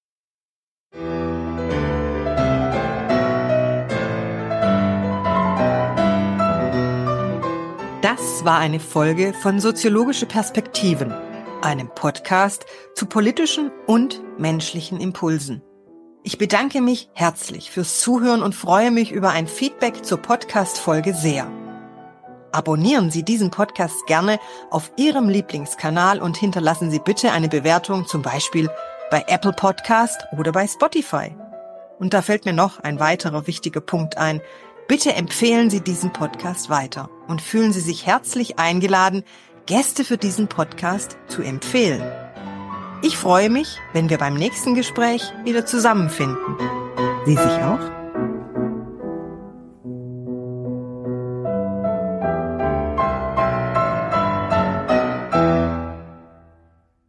Das war eine Folge von Soziologische Perspektiven, einem Podcast zu politischen und menschlichen Impulsen. Ich bedanke mich herzlich fürs Zuhören und freue mich über ein Feedback zur Podcast-Folge sehr. Abonnieren Sie diesen Podcast gerne auf Ihrem Lieblingskanal und hinterlassen Sie bitte eine Bewertung, zum Beispiel bei Apple Podcast oder bei Spotify. Und da fällt mir noch ein weiterer wichtiger Punkt ein. Bitte empfehlen Sie diesen Podcast weiter und fühlen Sie sich herzlich eingeladen, Gäste für diesen Podcast zu empfehlen. Ich freue mich, wenn wir beim nächsten Gespräch wieder zusammenfinden. Sie sich auch?